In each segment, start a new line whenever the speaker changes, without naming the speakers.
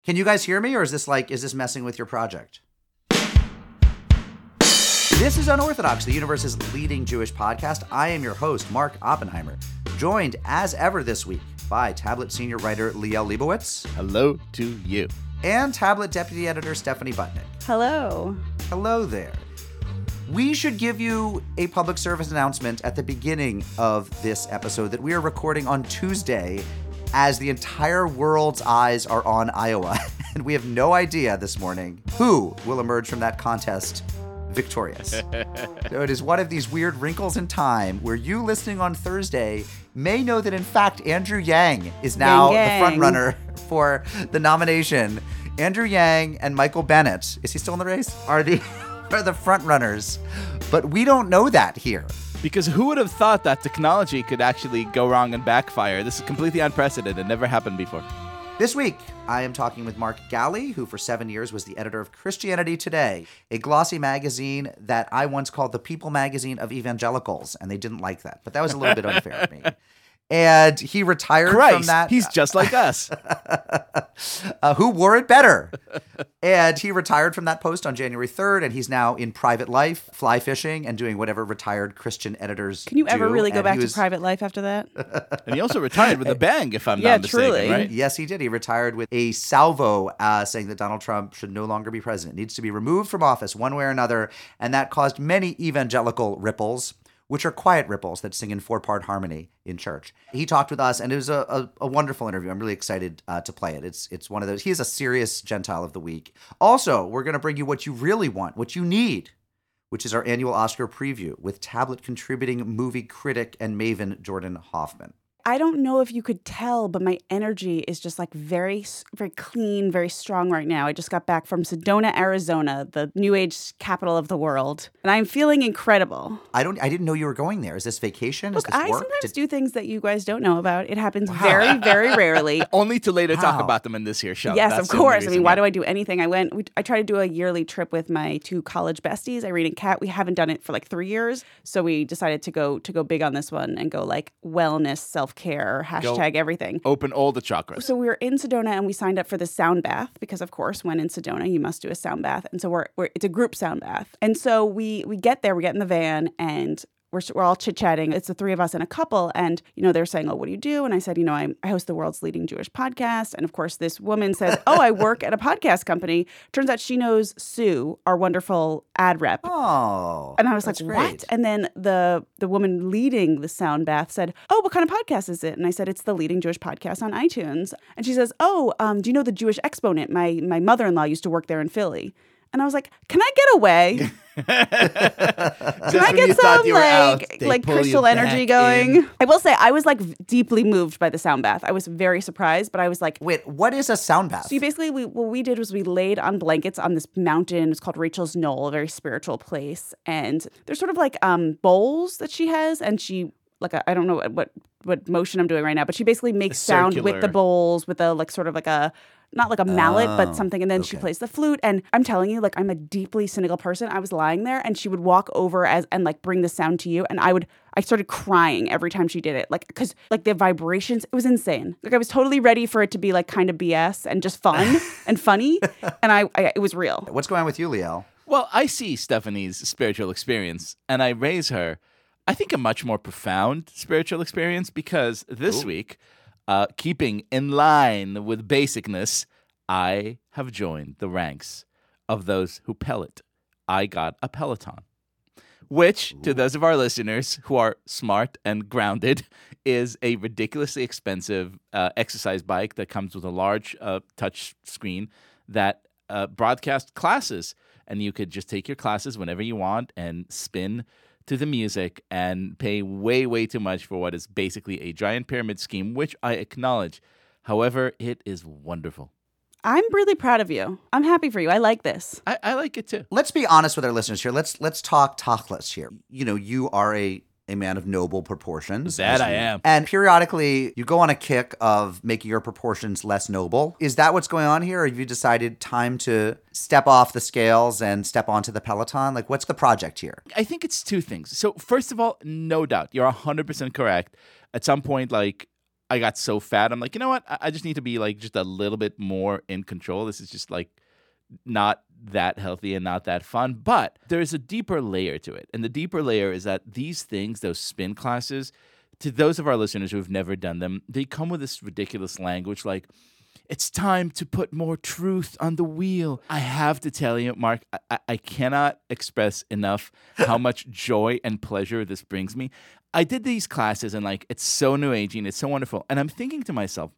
Can you guys hear me, or is this messing with your project? This is Unorthodox, the universe's leading Jewish podcast. I am your host, Mark Oppenheimer, joined as ever this week by Tablet senior writer Liel Leibowitz.
Hello to you.
And Tablet deputy editor Stephanie Butnick.
Hello.
Hello there. We should give you a public service announcement at the beginning of this episode that we are recording on Tuesday as the entire world's eyes are on Iowa. And we have no idea this morning who will emerge from that contest victorious. So it is one of these weird wrinkles in time where you listening on Thursday may know that, in fact, Andrew Yang is now the front runner for the nomination. Andrew Yang and Michael Bennett, is he still in the race? Are the front runners. But we don't know that here.
Because who would have thought that technology could actually go wrong and backfire? This is completely unprecedented. Never happened before.
This week, I am talking with Mark Galli, who for 7 years was the editor of Christianity Today, a glossy magazine that I once called the People magazine of evangelicals, and they didn't like that. But that was a little bit unfair of me. And he retired from that.
He's just like us.
Who wore it better? And he retired from that post on January 3rd, and he's now in private life, fly fishing, and doing whatever retired Christian editors
Can you ever
do.
really go back to private life after that?
And he also retired with a bang, if I'm not mistaken,
truly.
right?
Yes, he did. He retired with a salvo saying that Donald Trump should no longer be president. Needs to be removed from office one way or another, and that caused many evangelical ripples, which are quiet ripples that sing in 4-part harmony in church. He talked with us, and it was a wonderful interview. I'm really excited to play it. It's one of those. He is a serious Gentile of the week. Also, we're going to bring you what you really want, what you need, which is our annual Oscar preview with Tablet contributing movie critic and maven Jordan Hoffman.
I don't know if you could tell, but my energy is just like very, very clean, very strong right now. I just got back from Sedona, Arizona, the New Age capital of the world, and I'm feeling incredible.
I didn't know you were going there. Is this vacation?
Look,
is this work?
I sometimes do things that you guys don't know about. It happens very, very rarely.
Only to later talk about them in this here show.
Yes,
That's
of course. I mean, why do I do anything? I try to do a yearly trip with my 2 college besties, Irene and Kat. We haven't done it for like 3 years, so we decided to go big on this one and go like wellness, self-care, hashtag everything.
Open all the chakras.
So we were in Sedona and we signed up for the sound bath because, of course, when in Sedona, you must do a sound bath. And so it's a group sound bath. And so we get there, we get in the van, and we're all chit-chatting. It's the 3 of us and a couple. And, they're saying, oh, what do you do? And I said, I host the world's leading Jewish podcast. And, of course, this woman says, oh, I work at a podcast company. Turns out she knows Sue, our wonderful ad rep.
Oh,
and I was like,
great.
what? And then the woman leading the sound bath said, oh, what kind of podcast is it? And I said, it's the leading Jewish podcast on iTunes. And she says, oh, do you know the Jewish Exponent? My mother-in-law used to work there in Philly. And I was like, can I get away? Can I get some like crystal energy going? I will say I was like deeply moved by the sound bath. I was very surprised, but I was like,
wait, what is a sound bath?
So basically what we did was we laid on blankets on this mountain. It's called Rachel's Knoll, a very spiritual place. And there's sort of like bowls that she has, and she I don't know what motion I'm doing right now, but she basically makes sound with the bowls with a like sort of like a not like a mallet, but something. And then she plays the flute. And I'm telling you, like, I'm a deeply cynical person. I was lying there and she would walk over and like bring the sound to you. And I started crying every time she did it. Like, because like the vibrations, it was insane. Like I was totally ready for it to be like kind of BS and just fun and funny. And it was real.
What's going on with you, Liel?
Well, I see Stephanie's spiritual experience and I raise her, I think, a much more profound spiritual experience because this week, keeping in line with basicness, I have joined the ranks of those who pellet. I got a Peloton, which, to those of our listeners who are smart and grounded, is a ridiculously expensive exercise bike that comes with a large touch screen that broadcasts classes. And you could just take your classes whenever you want and spin to the music and pay way, way too much for what is basically a giant pyramid scheme, which I acknowledge. However, it is wonderful.
I'm really proud of you. I'm happy for you. I like this.
I like it too.
Let's be honest with our listeners here. Let's talk tachlis here. You are a man of noble proportions.
That I am.
And periodically you go on a kick of making your proportions less noble. Is that what's going on here? Or have you decided time to step off the scales and step onto the Peloton? Like, what's the project here?
I think it's 2 things. So first of all, no doubt, you're 100% correct. At some point, like, I got so fat. I'm like, you know what? I just need to be like just a little bit more in control. This is just like not that healthy and not that fun. But there is a deeper layer to it. And the deeper layer is that these things, those spin classes, to those of our listeners who have never done them, they come with this ridiculous language like, it's time to put more truth on the wheel. I have to tell you, Mark, I cannot express enough how much joy and pleasure this brings me. I did these classes and like, it's so new aging. It's so wonderful. And I'm thinking to myself,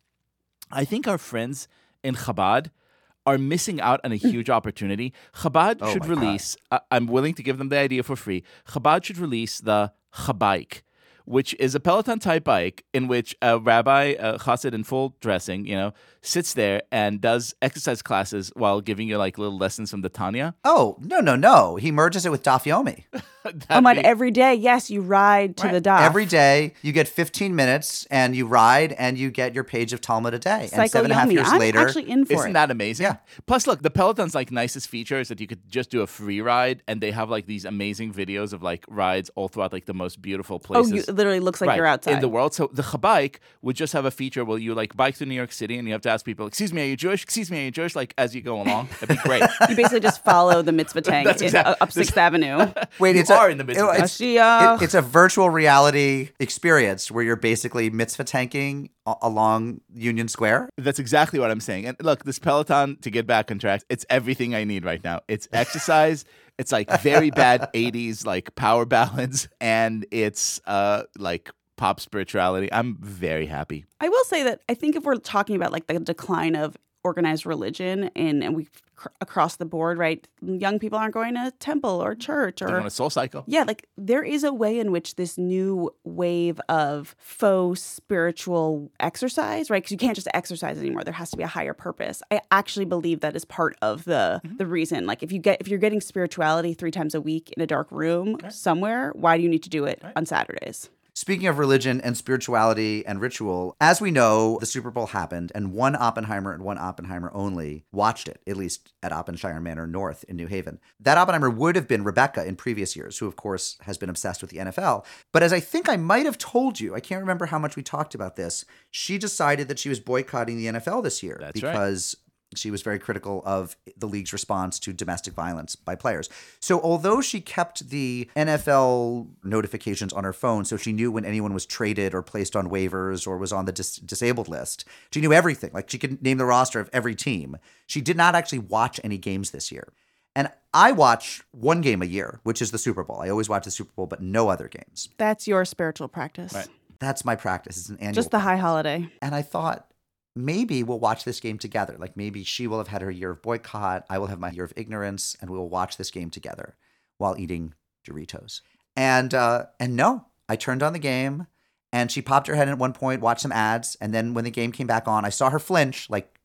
I think our friends in Chabad are missing out on a huge opportunity. Chabad should release, I'm willing to give them the idea for free. Chabad should release the Chabike, which is a Peloton type bike in which a rabbi, a chassid in full dressing, sits there and does exercise classes while giving you like little lessons from the Tanya.
Oh, no. He merges it with Daf Yomi.
Every day, yes, you ride to the Daf.
Every day, you get 15 minutes and you ride and you get your page of Talmud a day. And 7.5 years later.
I'm actually in for
Isn't that amazing?
Yeah.
Plus, look, the Peloton's like nicest feature is that you could just do a free ride and they have like these amazing videos of like rides all throughout like the most beautiful places.
It literally looks like you're outside.
In the world. So the Chabike would just have a feature where you like bike to New York City and you have to ask people, excuse me, are you Jewish? Excuse me, are you Jewish? Like as you go along. That'd be great.
You basically just follow the mitzvah tank up 6th Avenue.
Wait,
you are in the mitzvah tank.
It's a virtual reality experience where you're basically mitzvah tanking along Union Square.
That's exactly what I'm saying. And look, this Peloton, to get back on track, it's everything I need right now. It's exercise. It's like very bad 80s like power balance. And it's like pop spirituality. I'm very happy.
I will say that I think if we're talking about like the decline of organized religion and we across the board, right? Young people aren't going to temple or church or
on a soul cycle.
Yeah, like there is a way in which this new wave of faux spiritual exercise, right? Because you can't just exercise anymore. There has to be a higher purpose. I actually believe that is part of the reason. Like if you're getting spirituality 3 times a week in a dark room somewhere, why do you need to do it on Saturdays?
Speaking of religion and spirituality and ritual, as we know, the Super Bowl happened and one Oppenheimer and one Oppenheimer only watched it, at least at Oppenshire Manor North in New Haven. That Oppenheimer would have been Rebecca in previous years, who of course has been obsessed with the NFL. But as I think I might have told you, I can't remember how much we talked about this, she decided that she was boycotting the NFL this year.
That's
because she was very critical of the league's response to domestic violence by players. So although she kept the NFL notifications on her phone, so she knew when anyone was traded or placed on waivers or was on the disabled list, she knew everything. Like she could name the roster of every team. She did not actually watch any games this year. And I watch one game a year, which is the Super Bowl. I always watch the Super Bowl, but no other games.
That's your spiritual practice.
Right.
That's my practice. It's an annual
Just the high holiday.
And I thought, maybe we'll watch this game together. Like maybe she will have had her year of boycott. I will have my year of ignorance, and we will watch this game together while eating Doritos. And no, I turned on the game, and she popped her head in at one point, watched some ads, and then when the game came back on, I saw her flinch, like,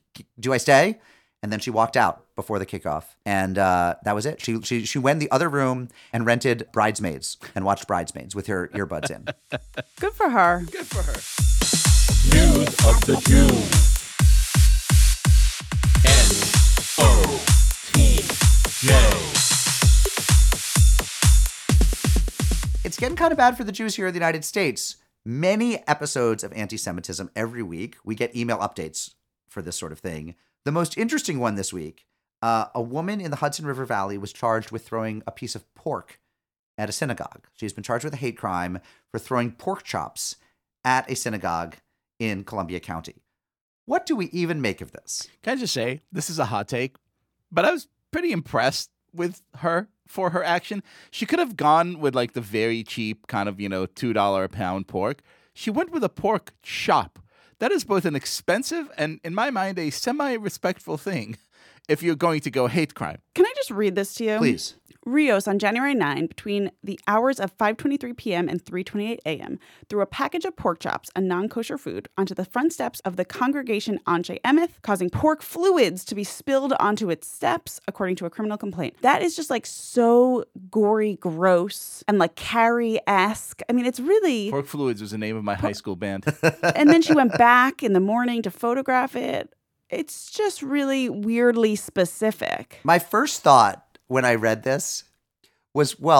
do I stay? And then she walked out before the kickoff, and that was it. She went in the other room and rented Bridesmaids and watched Bridesmaids with her earbuds in.
Good for her.
Good for her.
News of the Jews. N-O-T-J.
It's getting kind of bad for the Jews here in the United States. Many episodes of anti-Semitism every week. We get email updates for this sort of thing. The most interesting one this week, a woman in the Hudson River Valley was charged with throwing a piece of pork at a synagogue. She's been charged with a hate crime for throwing pork chops at a synagogue in Columbia County. What do we even make of this?
Can I just say, this is a hot take, but I was pretty impressed with her for her action. She could have gone with like the very cheap kind of, $2 a pound pork. She went with a pork chop. That is both an expensive and, in my mind, a semi-respectful thing if you're going to go hate crime.
Can I just read this to you?
Please.
Rios, on January 9, between the hours of 5:23 p.m. and 3:28 a.m., threw a package of pork chops, a non-kosher food, onto the front steps of the congregation Anshe Emeth, causing pork fluids to be spilled onto its steps, according to a criminal complaint. That is just like so gory, gross, and like Carrie-esque. I mean, it's really...
Pork Fluids was the name of my high school band.
And then she went back in the morning to photograph it. It's just really weirdly specific.
My first thought when I read this was, well,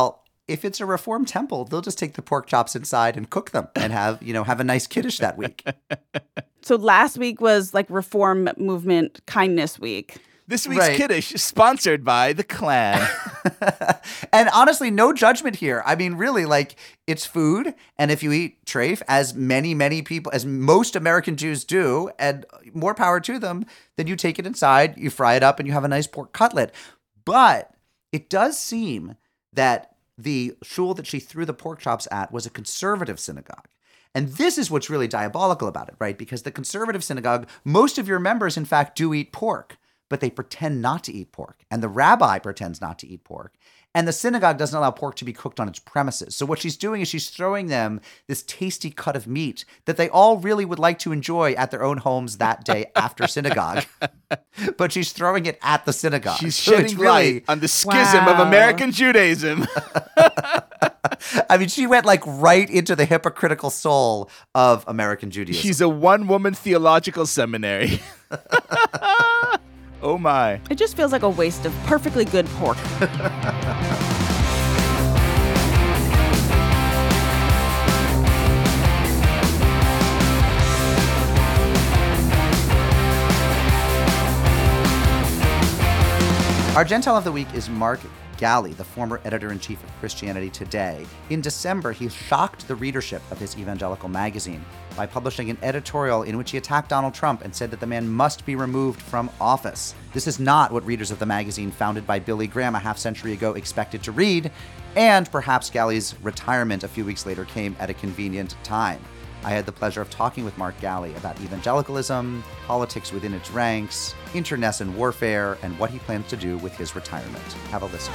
if it's a Reformed temple, they'll just take the pork chops inside and cook them and have a nice kiddush that week.
So last week was like Reform Movement Kindness Week.
This week's
Right.
Kiddush is sponsored by the Klan.
And honestly, no judgment here. I mean, really, like, it's food. And if you eat treif, as many people, as most American Jews do, and more power to them, then you take it inside, you fry it up, and you have a nice pork cutlet. But it does seem that the shul that she threw the pork chops at was a conservative synagogue. And this is what's really diabolical about it, right? Because the conservative synagogue, most of your members, in fact, do eat pork, but they pretend not to eat pork. And the rabbi pretends not to eat pork. And the synagogue doesn't allow pork to be cooked on its premises. So what she's doing is she's throwing them this tasty cut of meat that they all really would like to enjoy at their own homes that day after synagogue. But she's throwing it at the synagogue.
She's
So it's
shedding light on the schism of
Wow.
American Judaism.
I mean, she went like right into the hypocritical soul of American Judaism.
She's a one-woman theological seminary. Oh my.
It just feels like a waste of perfectly good pork.
Our Gentile of the Week is Mark Galli, the former editor-in-chief of Christianity Today. In December, he shocked the readership of his evangelical magazine by publishing an editorial in which he attacked Donald Trump and said that the man must be removed from office. This is not what readers of the magazine founded by Billy Graham a half-century ago expected to read, and perhaps Galli's retirement a few weeks later came at a convenient time. I had the pleasure of talking with Mark Galli about evangelicalism, politics within its ranks, internecine warfare, and what he plans to do with his retirement. Have a listen.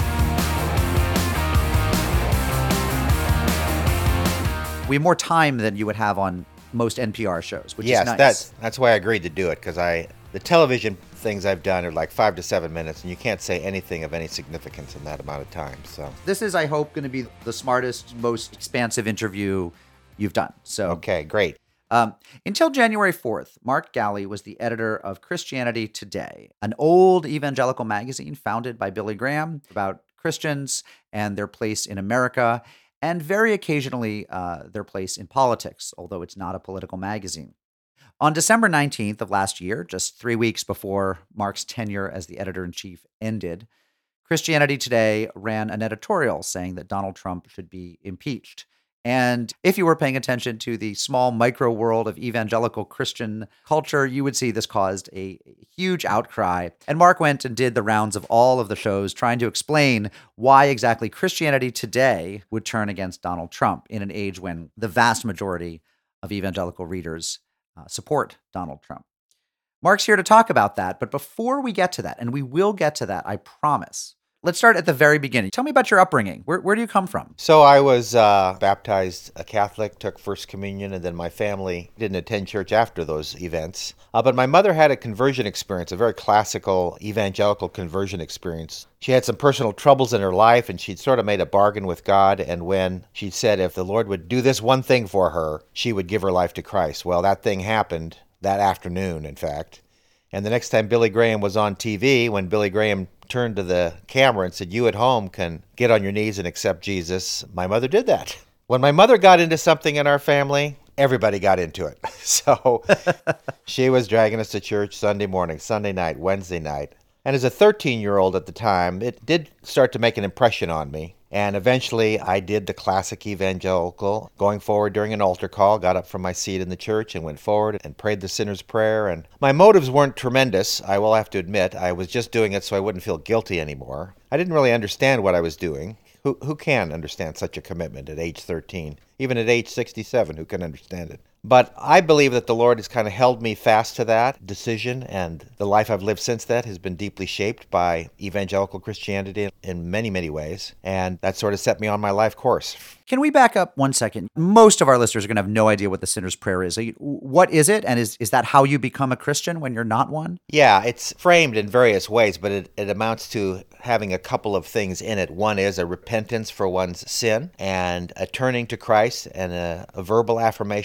We have more time than you would have on most NPR shows, which is nice.
Yes, that's why I agreed to do it, because the television things I've done are like 5 to 7 minutes, and you can't say anything of any significance in that amount of time. So
This is, I hope, going to be the smartest, most expansive interview you've done. So
okay, great.
Until January 4th, Mark Galli was the editor of Christianity Today, an old evangelical magazine founded by Billy Graham about Christians and their place in America, and very occasionally their place in politics, although it's not a political magazine. On December 19th of last year, just 3 weeks before Mark's tenure as the editor-in-chief ended, Christianity Today ran an editorial saying that Donald Trump should be impeached. And if you were paying attention to the small micro world of evangelical Christian culture, you would see this caused a huge outcry. And Mark went and did the rounds of all of the shows trying to explain why exactly Christianity Today would turn against Donald Trump in an age when the vast majority of evangelical readers support Donald Trump. Mark's here to talk about that. But before we get to that, and we will get to that, I promise, let's start at the very beginning. Tell me about your upbringing. Where do you come from?
So I was baptized a Catholic, took First Communion, and then my family didn't attend church after those events. But my mother had a conversion experience, a very classical evangelical conversion experience. She had some personal troubles in her life, and she'd sort of made a bargain with God. And when she said if the Lord would do this one thing for her, she would give her life to Christ. Well, that thing happened that afternoon, in fact. And the next time Billy Graham was on TV, when Billy Graham turned to the camera and said, "You at home can get on your knees and accept Jesus," my mother did that. When my mother got into something in our family, everybody got into it. So she was dragging us to church Sunday morning, Sunday night, Wednesday night. And as a 13-year-old at the time, it did start to make an impression on me. And eventually I did the classic evangelical, going forward during an altar call, got up from my seat in the church and went forward and prayed the sinner's prayer. And my motives weren't tremendous, I will have to admit. I was just doing it so I wouldn't feel guilty anymore. I didn't really understand what I was doing. Who can understand such a commitment at age 13? Even at age 67, who can understand it? But I believe that the Lord has kind of held me fast to that decision, and the life I've lived since that has been deeply shaped by evangelical Christianity in many, many ways, and that sort of set me on my life course.
Can we back up 1 second? Most of our listeners are going to have no idea what the sinner's prayer is. What is it, and is that how you become a Christian when you're not one?
Yeah, it's framed in various ways, but it amounts to having a couple of things in it. One is a repentance for one's sin and a turning to Christ and a verbal affirmation that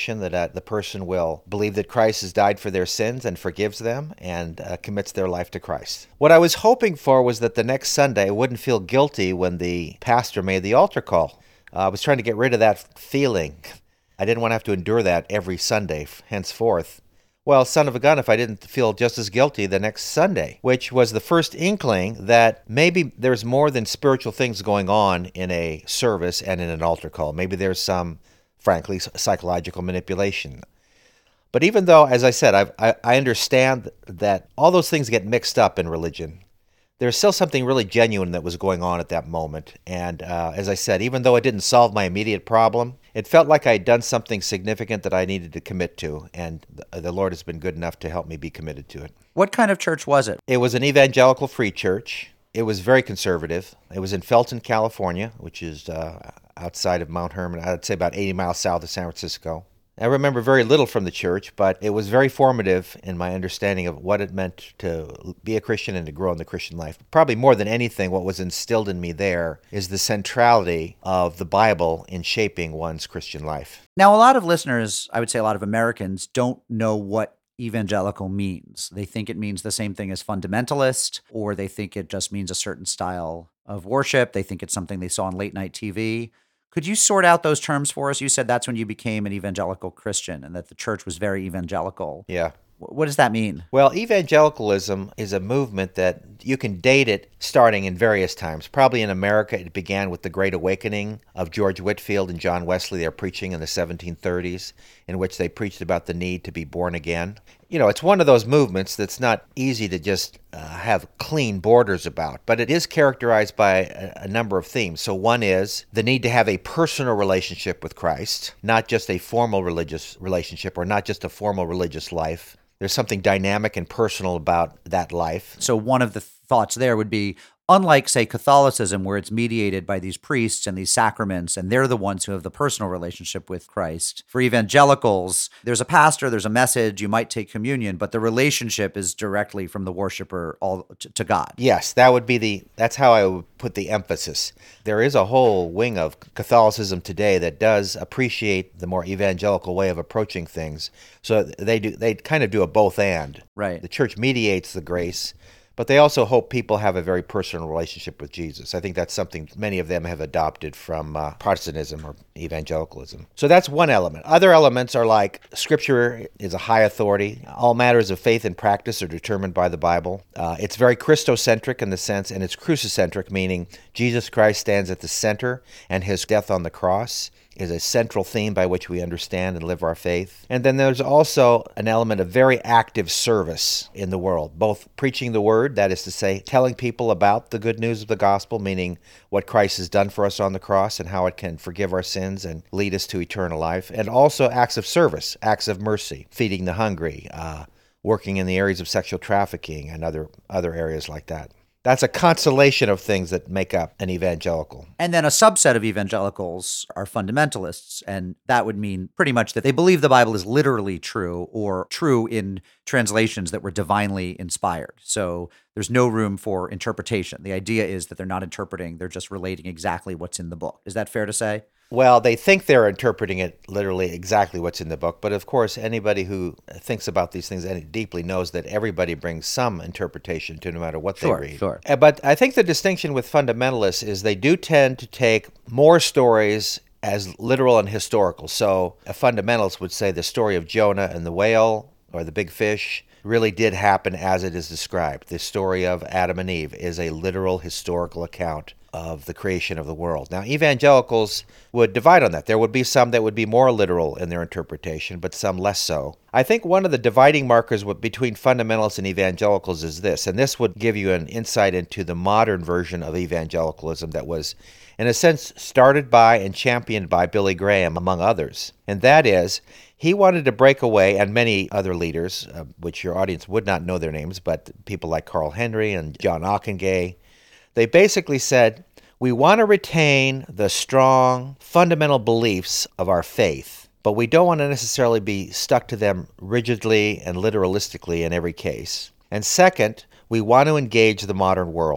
that the person will believe that Christ has died for their sins and forgives them and commits their life to Christ. What I was hoping for was that the next Sunday I wouldn't feel guilty when the pastor made the altar call. I was trying to get rid of that feeling. I didn't want to have to endure that every Sunday henceforth. Well, son of a gun, if I didn't feel just as guilty the next Sunday, which was the first inkling that maybe there's more than spiritual things going on in a service and in an altar call. Maybe there's some, frankly, psychological manipulation. But even though, as I said, I understand that all those things get mixed up in religion, there's still something really genuine that was going on at that moment. And as I said, even though it didn't solve my immediate problem, it felt like I had done something significant that I needed to commit to. And the Lord has been good enough to help me be committed to it.
What kind of church was it?
It was an evangelical free church. It was very conservative. It was in Felton, California, which is outside of Mount Hermon. I'd say about 80 miles south of San Francisco. I remember very little from the church, but it was very formative in my understanding of what it meant to be a Christian and to grow in the Christian life. Probably more than anything, what was instilled in me there is the centrality of the Bible in shaping one's Christian life.
Now, a lot of listeners, I would say a lot of Americans, don't know what evangelical means. They think it means the same thing as fundamentalist, or they think it just means a certain style of worship. They think it's something they saw on late night TV. Could you sort out those terms for us? You said that's when you became an evangelical Christian and that the church was very evangelical.
Yeah.
What does that mean?
Well, evangelicalism is a movement that you can date it starting in various times. Probably in America, it began with the Great Awakening of George Whitefield and John Wesley. They're preaching in the 1730s, in which they preached about the need to be born again. You know, it's one of those movements that's not easy to just have clean borders about, but it is characterized by a number of themes. So one is the need to have a personal relationship with Christ, not just a formal religious relationship or not just a formal religious life. There's something dynamic and personal about that life.
So one of the thoughts there would be, unlike, say, Catholicism, where it's mediated by these priests and these sacraments, and they're the ones who have the personal relationship with Christ. For evangelicals, there's a pastor, there's a message, you might take communion, but the relationship is directly from the worshiper all to God.
Yes, that's how I would put the emphasis. There is a whole wing of Catholicism today that does appreciate the more evangelical way of approaching things. So they kind of do a both and.
Right.
The church mediates the grace, but they also hope people have a very personal relationship with Jesus. I think that's something many of them have adopted from Protestantism or evangelicalism. So that's one element. Other elements are like Scripture is a high authority. All matters of faith and practice are determined by the Bible. It's very Christocentric in the sense, and it's crucicentric, meaning Jesus Christ stands at the center, and his death on the cross is a central theme by which we understand and live our faith. And then there's also an element of very active service in the world, both preaching the word, that is to say, telling people about the good news of the gospel, meaning what Christ has done for us on the cross and how it can forgive our sins and lead us to eternal life, and also acts of service, acts of mercy, feeding the hungry, working in the areas of sexual trafficking and other areas like that. That's a constellation of things that make up an evangelical.
And then a subset of evangelicals are fundamentalists, and that would mean pretty much that they believe the Bible is literally true or true in translations that were divinely inspired. So there's no room for interpretation. The idea is that they're not interpreting, they're just relating exactly what's in the book. Is that fair to say?
Well, they think they're interpreting it literally exactly what's in the book, but of course, anybody who thinks about these things deeply knows that everybody brings some interpretation to no matter what they read.
Sure.
But I think the distinction with fundamentalists is they do tend to take more stories as literal and historical. So a fundamentalist would say the story of Jonah and the whale or the big fish really did happen as it is described. The story of Adam and Eve is a literal historical account of the creation of the world. Now, evangelicals would divide on that. There would be some that would be more literal in their interpretation, but some less so. I think one of the dividing markers between fundamentalists and evangelicals is this, and this would give you an insight into the modern version of evangelicalism that was, in a sense, started by and championed by Billy Graham, among others. And that is, he wanted to break away, and many other leaders, which your audience would not know their names, but people like Carl Henry and John Ockenga, they basically said, we want to retain the strong, fundamental beliefs of our faith, but we don't want to necessarily be stuck to them rigidly and literalistically in every case. And second, we want to engage the modern world.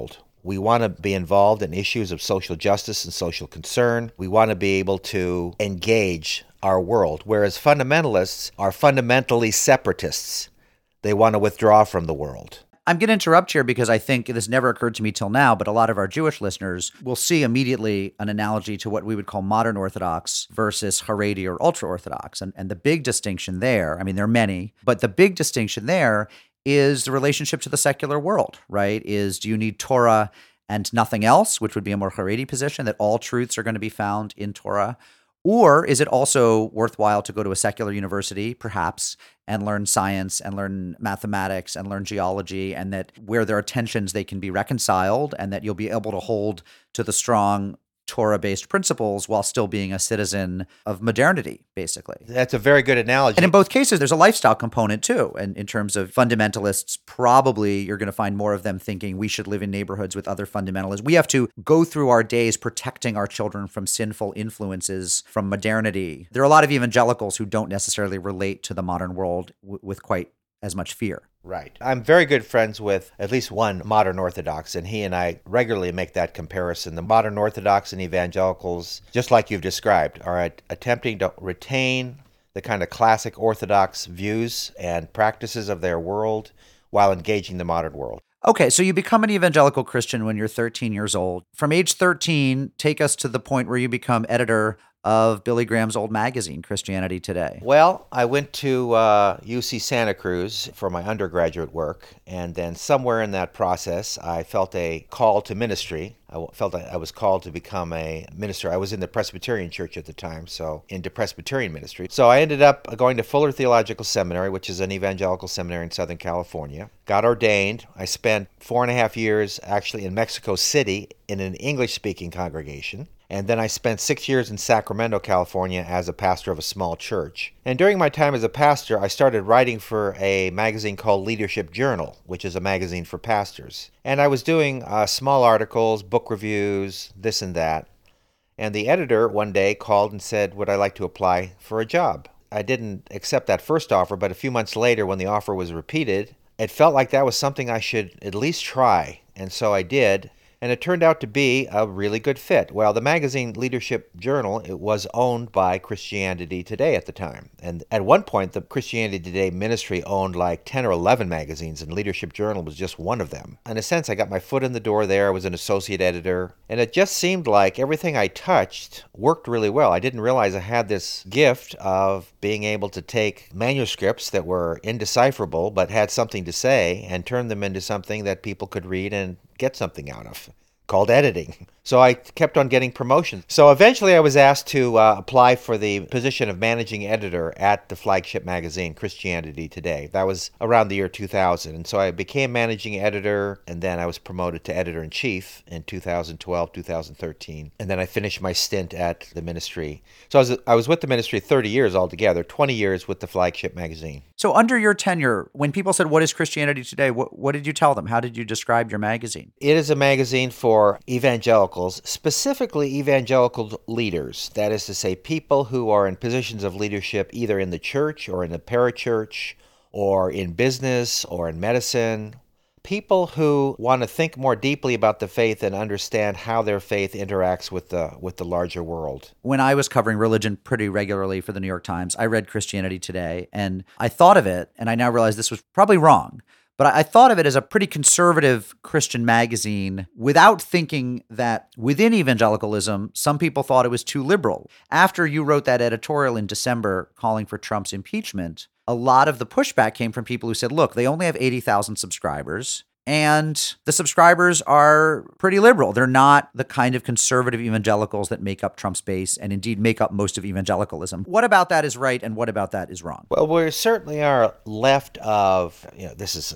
We want to be involved in issues of social justice and social concern. We want to be able to engage our world, whereas fundamentalists are fundamentally separatists. They want to withdraw from the world.
I'm going to interrupt here because I think this never occurred to me till now, but a lot of our Jewish listeners will see immediately an analogy to what we would call modern Orthodox versus Haredi or ultra-Orthodox. And the big distinction there, I mean, there are many, but the big distinction there is the relationship to the secular world, right? Do you need Torah and nothing else, which would be a more Haredi position, that all truths are going to be found in Torah? Or is it also worthwhile to go to a secular university, perhaps, and learn science and learn mathematics and learn geology, and that where there are tensions, they can be reconciled, and that you'll be able to hold to the strong Torah-based principles while still being a citizen of modernity, basically.
That's a very good analogy.
And in both cases, there's a lifestyle component too. And in terms of fundamentalists, probably you're going to find more of them thinking we should live in neighborhoods with other fundamentalists. We have to go through our days protecting our children from sinful influences from modernity. There are a lot of evangelicals who don't necessarily relate to the modern world with quite as much fear.
Right. I'm very good friends with at least one modern Orthodox, and he and I regularly make that comparison. The modern Orthodox and evangelicals, just like you've described, are attempting to retain the kind of classic Orthodox views and practices of their world while engaging the modern world.
Okay, so you become an evangelical Christian when you're 13 years old. From age 13, take us to the point where you become editor of Billy Graham's old magazine, Christianity Today.
Well, I went to UC Santa Cruz for my undergraduate work, and then somewhere in that process, I felt a call to ministry. I felt I was called to become a minister. I was in the Presbyterian Church at the time, so into Presbyterian ministry. So I ended up going to Fuller Theological Seminary, which is an evangelical seminary in Southern California. Got ordained. I spent 4.5 years actually in Mexico City in an English-speaking congregation. And then I spent 6 years in Sacramento, California as a pastor of a small church. And during my time as a pastor, I started writing for a magazine called Leadership Journal, which is a magazine for pastors. And I was doing small articles, book reviews, this and that. And the editor one day called and said, would I like to apply for a job? I didn't accept that first offer, but a few months later when the offer was repeated, it felt like that was something I should at least try. And so I did. And it turned out to be a really good fit. Well, the magazine Leadership Journal, it was owned by Christianity Today at the time. And at one point, the Christianity Today ministry owned like 10 or 11 magazines, and Leadership Journal was just one of them. In a sense, I got my foot in the door there. I was an associate editor. And it just seemed like everything I touched worked really well. I didn't realize I had this gift of being able to take manuscripts that were indecipherable but had something to say and turn them into something that people could read and get something out of, called editing. So I kept on getting promotions. So eventually I was asked to apply for the position of managing editor at the flagship magazine, Christianity Today. That was around the year 2000. And so I became managing editor, and then I was promoted to editor-in-chief in 2012, 2013. And then I finished my stint at the ministry. So I was with the ministry 30 years altogether, 20 years with the flagship magazine.
So under your tenure, when people said, what is Christianity Today? What did you tell them? How did you describe your magazine?
It is a magazine for evangelicals, specifically evangelical leaders. That is to say, people who are in positions of leadership either in the church or in the parachurch or in business or in medicine. People who want to think more deeply about the faith and understand how their faith interacts with the larger world.
When I was covering religion pretty regularly for the New York Times, I read Christianity Today, and I thought of it, and I now realize this was probably wrong, but I thought of it as a pretty conservative Christian magazine without thinking that within evangelicalism, some people thought it was too liberal. After you wrote that editorial in December calling for Trump's impeachment, a lot of the pushback came from people who said, look, they only have 80,000 subscribers, and the subscribers are pretty liberal. They're not the kind of conservative evangelicals that make up Trump's base and indeed make up most of evangelicalism. What about that is right and what about that is wrong?
Well, we certainly are left of, this is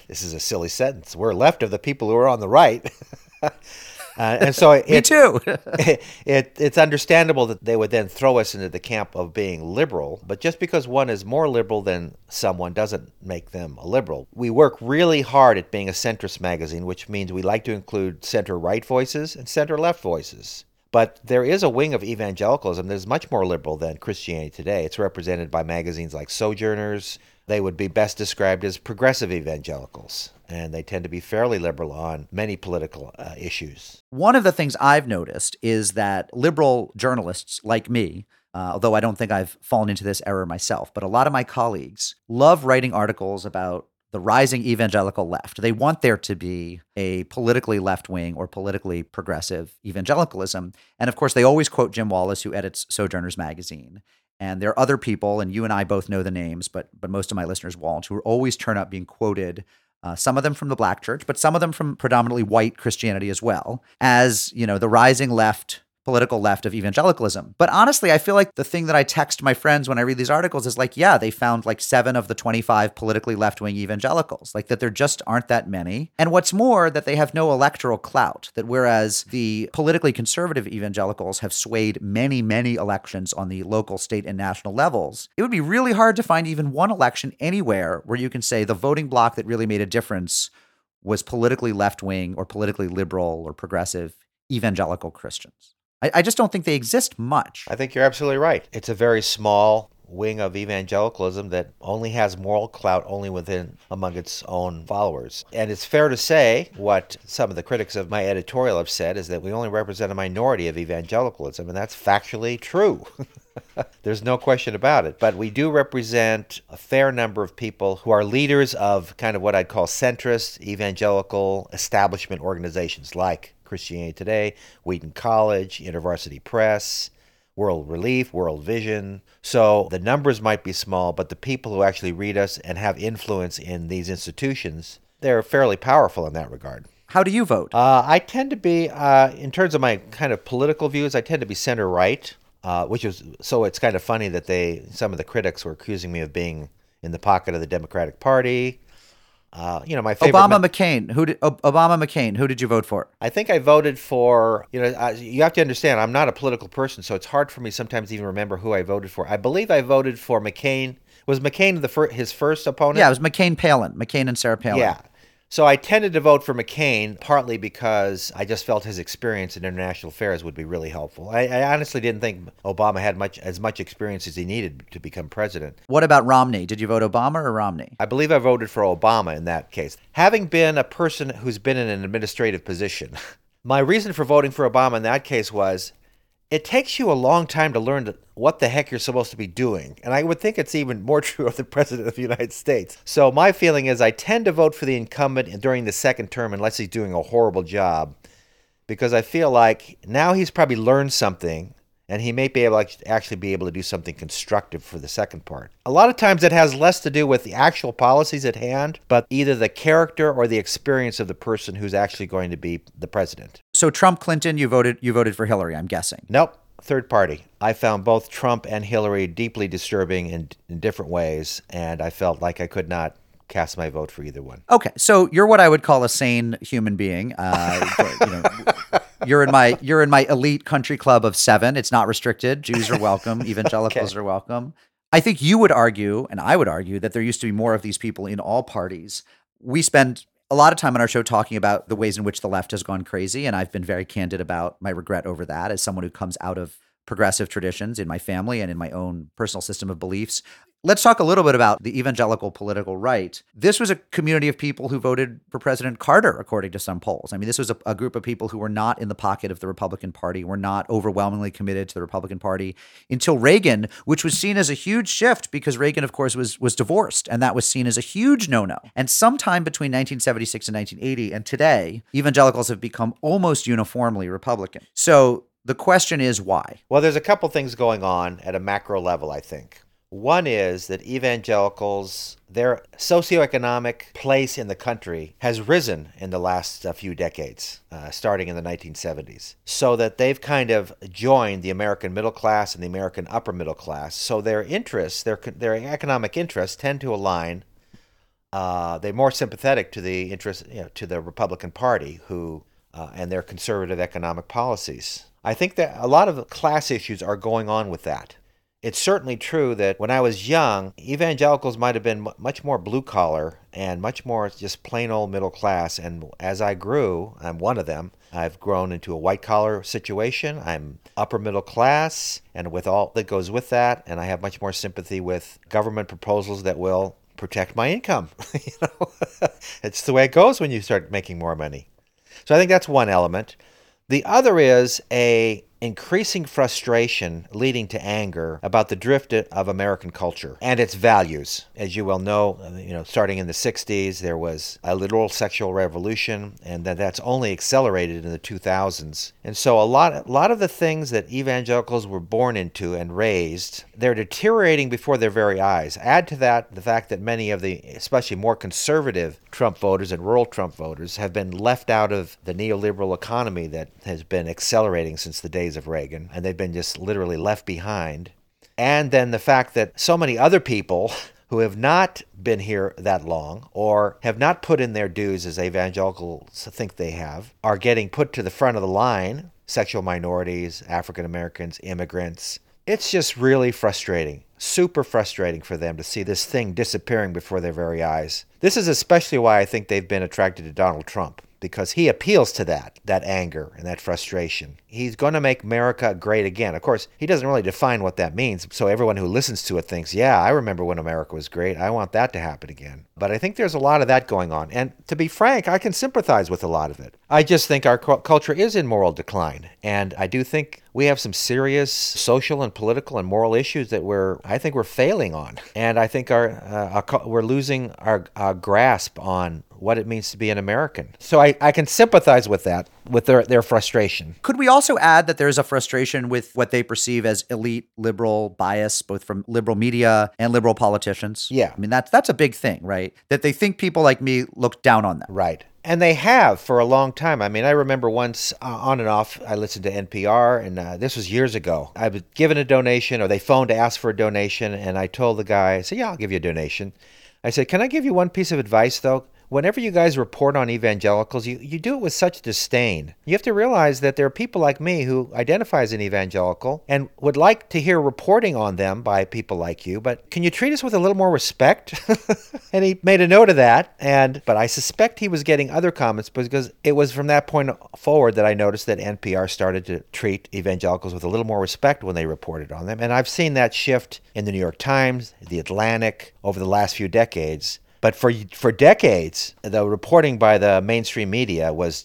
a silly sentence. We're left of the people who are on the right. And so
Me too.
It's understandable that they would then throw us into the camp of being liberal, but just because one is more liberal than someone doesn't make them a liberal. We work really hard at being a centrist magazine, which means we like to include center-right voices and center-left voices. But there is a wing of evangelicalism that is much more liberal than Christianity Today. It's represented by magazines like Sojourners, They would be best described as progressive evangelicals, and they tend to be fairly liberal on many political issues.
One of the things I've noticed is that liberal journalists like me, although I don't think I've fallen into this error myself, but a lot of my colleagues love writing articles about the rising evangelical left. They want there to be a politically left-wing or politically progressive evangelicalism. And of course, they always quote Jim Wallis, who edits Sojourners magazine. And there are other people, and you and I both know the names, but most of my listeners won't, who always turn up being quoted, some of them from the Black church, but some of them from predominantly white Christianity as well, as, the rising left, political left of evangelicalism. But honestly, I feel like the thing that I text my friends when I read these articles is like, yeah, they found like 7 of the 25 politically left-wing evangelicals, like that there just aren't that many. And what's more, that they have no electoral clout, that whereas the politically conservative evangelicals have swayed many, many elections on the local, state, and national levels, it would be really hard to find even one election anywhere where you can say the voting bloc that really made a difference was politically left-wing or politically liberal or progressive evangelical Christians. I just don't think they exist much.
I think you're absolutely right. It's a very small wing of evangelicalism that only has moral clout only among its own followers. And it's fair to say what some of the critics of my editorial have said is that we only represent a minority of evangelicalism, and that's factually true. There's no question about it. But we do represent a fair number of people who are leaders of kind of what I'd call centrist evangelical establishment organizations like Christianity Today, Wheaton College, InterVarsity Press, World Relief, World Vision. So the numbers might be small, but the people who actually read us and have influence in these institutions, they're fairly powerful in that regard.
How do you vote?
I tend to be, in terms of my kind of political views, I tend to be center-right, so it's kind of funny that some of the critics were accusing me of being in the pocket of the Democratic Party. My favorite
McCain. McCain. Who did you vote for?
I think I voted for. You have to understand, I'm not a political person, so it's hard for me sometimes to even remember who I voted for. I believe I voted for McCain. Was McCain his first opponent?
Yeah, it was McCain and Sarah Palin.
Yeah. So I tended to vote for McCain, partly because I just felt his experience in international affairs would be really helpful. I honestly didn't think Obama had as much experience as he needed to become president.
What about Romney? Did you vote Obama or Romney?
I believe I voted for Obama in that case. Having been a person who's been in an administrative position, my reason for voting for Obama in that case was it takes you a long time to learn what the heck you're supposed to be doing. And I would think it's even more true of the President of the United States. So my feeling is I tend to vote for the incumbent during the second term unless he's doing a horrible job, because I feel like now he's probably learned something and he may be able to actually be able to do something constructive for the second part. A lot of times it has less to do with the actual policies at hand, but either the character or the experience of the person who's actually going to be the president.
So Trump, Clinton, you voted for Hillary, I'm guessing.
Nope. Third party. I found both Trump and Hillary deeply disturbing in different ways, and I felt like I could not cast my vote for either one.
Okay, so you're what I would call a sane human being. You're in my elite country club of 7. It's not restricted. Jews are welcome. Evangelicals are welcome. I think you would argue, and I would argue, that there used to be more of these people in all parties. We spend a lot of time on our show talking about the ways in which the left has gone crazy, and I've been very candid about my regret over that as someone who comes out of progressive traditions in my family and in my own personal system of beliefs. Let's talk a little bit about the evangelical political right. This was a community of people who voted for President Carter, according to some polls. I mean, this was a group of people who were not in the pocket of the Republican Party, were not overwhelmingly committed to the Republican Party until Reagan, which was seen as a huge shift because Reagan, of course, was divorced, and that was seen as a huge no-no. And sometime between 1976 and 1980 and today, evangelicals have become almost uniformly Republican. So the question is why?
Well, there's a couple things going on at a macro level, I think. One is that evangelicals, their socioeconomic place in the country has risen in the last few decades, starting in the 1970s, so that they've kind of joined the American middle class and the American upper middle class. So their interests, their economic interests tend to align. They're more sympathetic to the interest, to the Republican Party, who and their conservative economic policies. I think that a lot of class issues are going on with that. It's certainly true that when I was young, evangelicals might have been much more blue-collar and much more just plain old middle class. And as I grew, I'm one of them, I've grown into a white-collar situation. I'm upper middle class, and with all that goes with that, and I have much more sympathy with government proposals that will protect my income. It's the way it goes when you start making more money. So I think that's one element. The other is a increasing frustration leading to anger about the drift of American culture and its values. As you well know, starting in the 60s, there was a literal sexual revolution, and that's only accelerated in the 2000s. And so a lot of the things that evangelicals were born into and raised, they're deteriorating before their very eyes. Add to that the fact that many of the, especially more conservative Trump voters and rural Trump voters, have been left out of the neoliberal economy that has been accelerating since the days of Reagan, and they've been just literally left behind. And then the fact that so many other people who have not been here that long or have not put in their dues as evangelicals think they have are getting put to the front of the line: sexual minorities, African Americans, immigrants. It's just really frustrating, super frustrating for them to see this thing disappearing before their very eyes. This is especially why I think they've been attracted to Donald Trump, because he appeals to that anger and that frustration. He's going to make America great again. Of course, he doesn't really define what that means, so everyone who listens to it thinks, yeah, I remember when America was great. I want that to happen again. But I think there's a lot of that going on. And to be frank, I can sympathize with a lot of it. I just think our culture is in moral decline. And I do think we have some serious social and political and moral issues that I think we're failing on. And I think we're losing our grasp on what it means to be an American. So I can sympathize with that, with their frustration.
Could we also add that there's a frustration with what they perceive as elite liberal bias, both from liberal media and liberal politicians?
Yeah.
I mean, that's a big thing, right? That they think people like me look down on them.
Right. And they have for a long time. I mean, I remember once on and off, I listened to NPR, and this was years ago. I was given a donation, or they phoned to ask for a donation, and I told the guy, I said, yeah, I'll give you a donation. I said, can I give you one piece of advice, though? Whenever you guys report on evangelicals, you do it with such disdain. You have to realize that there are people like me who identify as an evangelical and would like to hear reporting on them by people like you, but can you treat us with a little more respect? And he made a note of that, but I suspect he was getting other comments because it was from that point forward that I noticed that NPR started to treat evangelicals with a little more respect when they reported on them. And I've seen that shift in the New York Times, the Atlantic, over the last few decades. But for decades, the reporting by the mainstream media was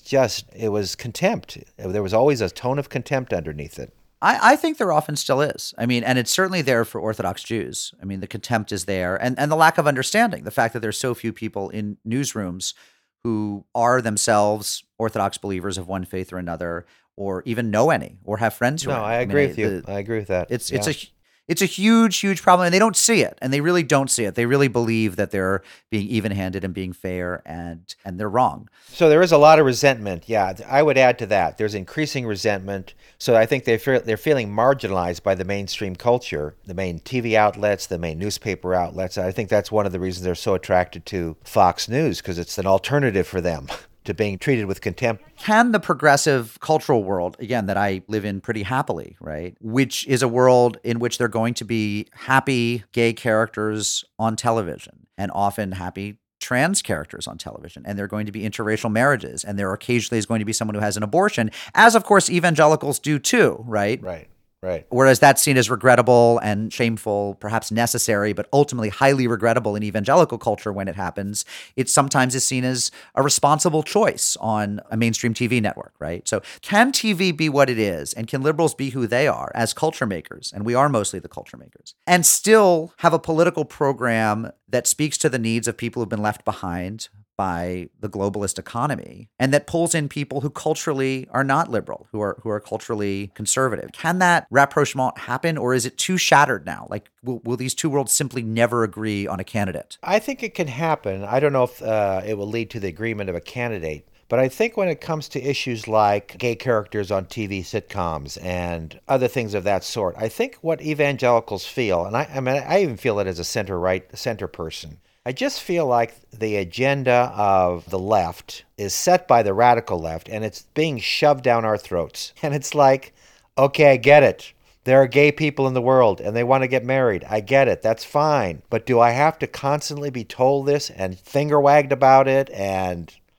contempt. There was always a tone of contempt underneath it.
I think there often still is. I mean, and it's certainly there for Orthodox Jews. I mean, the contempt is there, and the lack of understanding, the fact that there's so few people in newsrooms who are themselves Orthodox believers of one faith or another, or even know any, or have friends who are.
No, I agree with you. I agree with that.
It's a huge, huge problem, and they don't see it, and they really don't see it. They really believe that they're being even-handed and being fair, and they're wrong.
So there is a lot of resentment. Yeah, I would add to that. There's increasing resentment. So I think they're feeling marginalized by the mainstream culture, the main TV outlets, the main newspaper outlets. I think that's one of the reasons they're so attracted to Fox News, because it's an alternative for them to being treated with contempt.
Can the progressive cultural world, again, that I live in pretty happily, right, which is a world in which there are going to be happy gay characters on television and often happy trans characters on television, and there are going to be interracial marriages, and there occasionally is going to be someone who has an abortion, as of course evangelicals do too, right?
Right.
Whereas that's seen as regrettable and shameful, perhaps necessary, but ultimately highly regrettable in evangelical culture when it happens. It sometimes is seen as a responsible choice on a mainstream TV network, right? So can TV be what it is, and can liberals be who they are as culture makers, and we are mostly the culture makers, and still have a political program that speaks to the needs of people who've been left behind by the globalist economy, and that pulls in people who culturally are not liberal, who are culturally conservative? Can that rapprochement happen, or is it too shattered now? Like, will these two worlds simply never agree on a candidate?
I think it can happen. I don't know if it will lead to the agreement of a candidate, but I think when it comes to issues like gay characters on TV sitcoms and other things of that sort, I think what evangelicals feel, and I even feel it as a center person, I just feel like the agenda of the left is set by the radical left, and it's being shoved down our throats. And it's like, okay, I get it. There are gay people in the world, and they want to get married. I get it. That's fine. But do I have to constantly be told this and finger wagged about it? And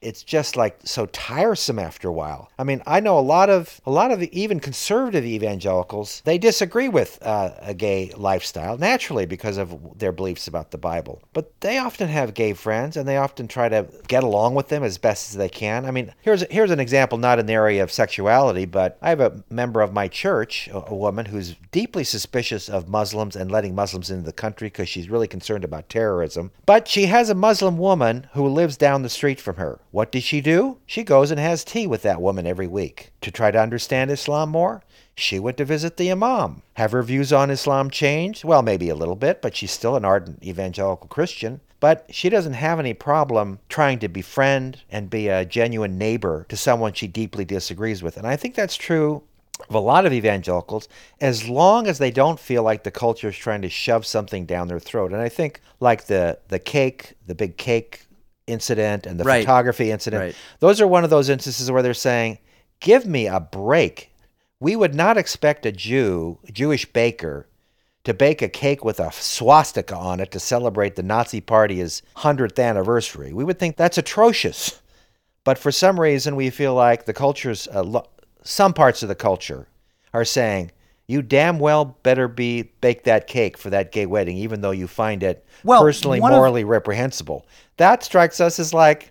it's just like so tiresome after a while. I mean, I know a lot of even conservative evangelicals, they disagree with a gay lifestyle naturally because of their beliefs about the Bible. But they often have gay friends, and they often try to get along with them as best as they can. I mean, here's an example, not in the area of sexuality, but I have a member of my church, a woman who's deeply suspicious of Muslims and letting Muslims into the country because she's really concerned about terrorism. But she has a Muslim woman who lives down the street from her. What does she do? She goes and has tea with that woman every week. To try to understand Islam more, she went to visit the imam. Have her views on Islam changed? Well, maybe a little bit, but she's still an ardent evangelical Christian. But she doesn't have any problem trying to befriend and be a genuine neighbor to someone she deeply disagrees with. And I think that's true of a lot of evangelicals, as long as they don't feel like the culture is trying to shove something down their throat. And I think like the big cake incident and the photography incident, those are one of those instances where they're saying, give me a break. We would not expect a Jewish baker, to bake a cake with a swastika on it to celebrate the Nazi Party's 100th anniversary. We would think that's atrocious. But for some reason, we feel like the culture's, some parts of the culture are saying, you damn well better bake that cake for that gay wedding, even though you find it personally, morally reprehensible. That strikes us as like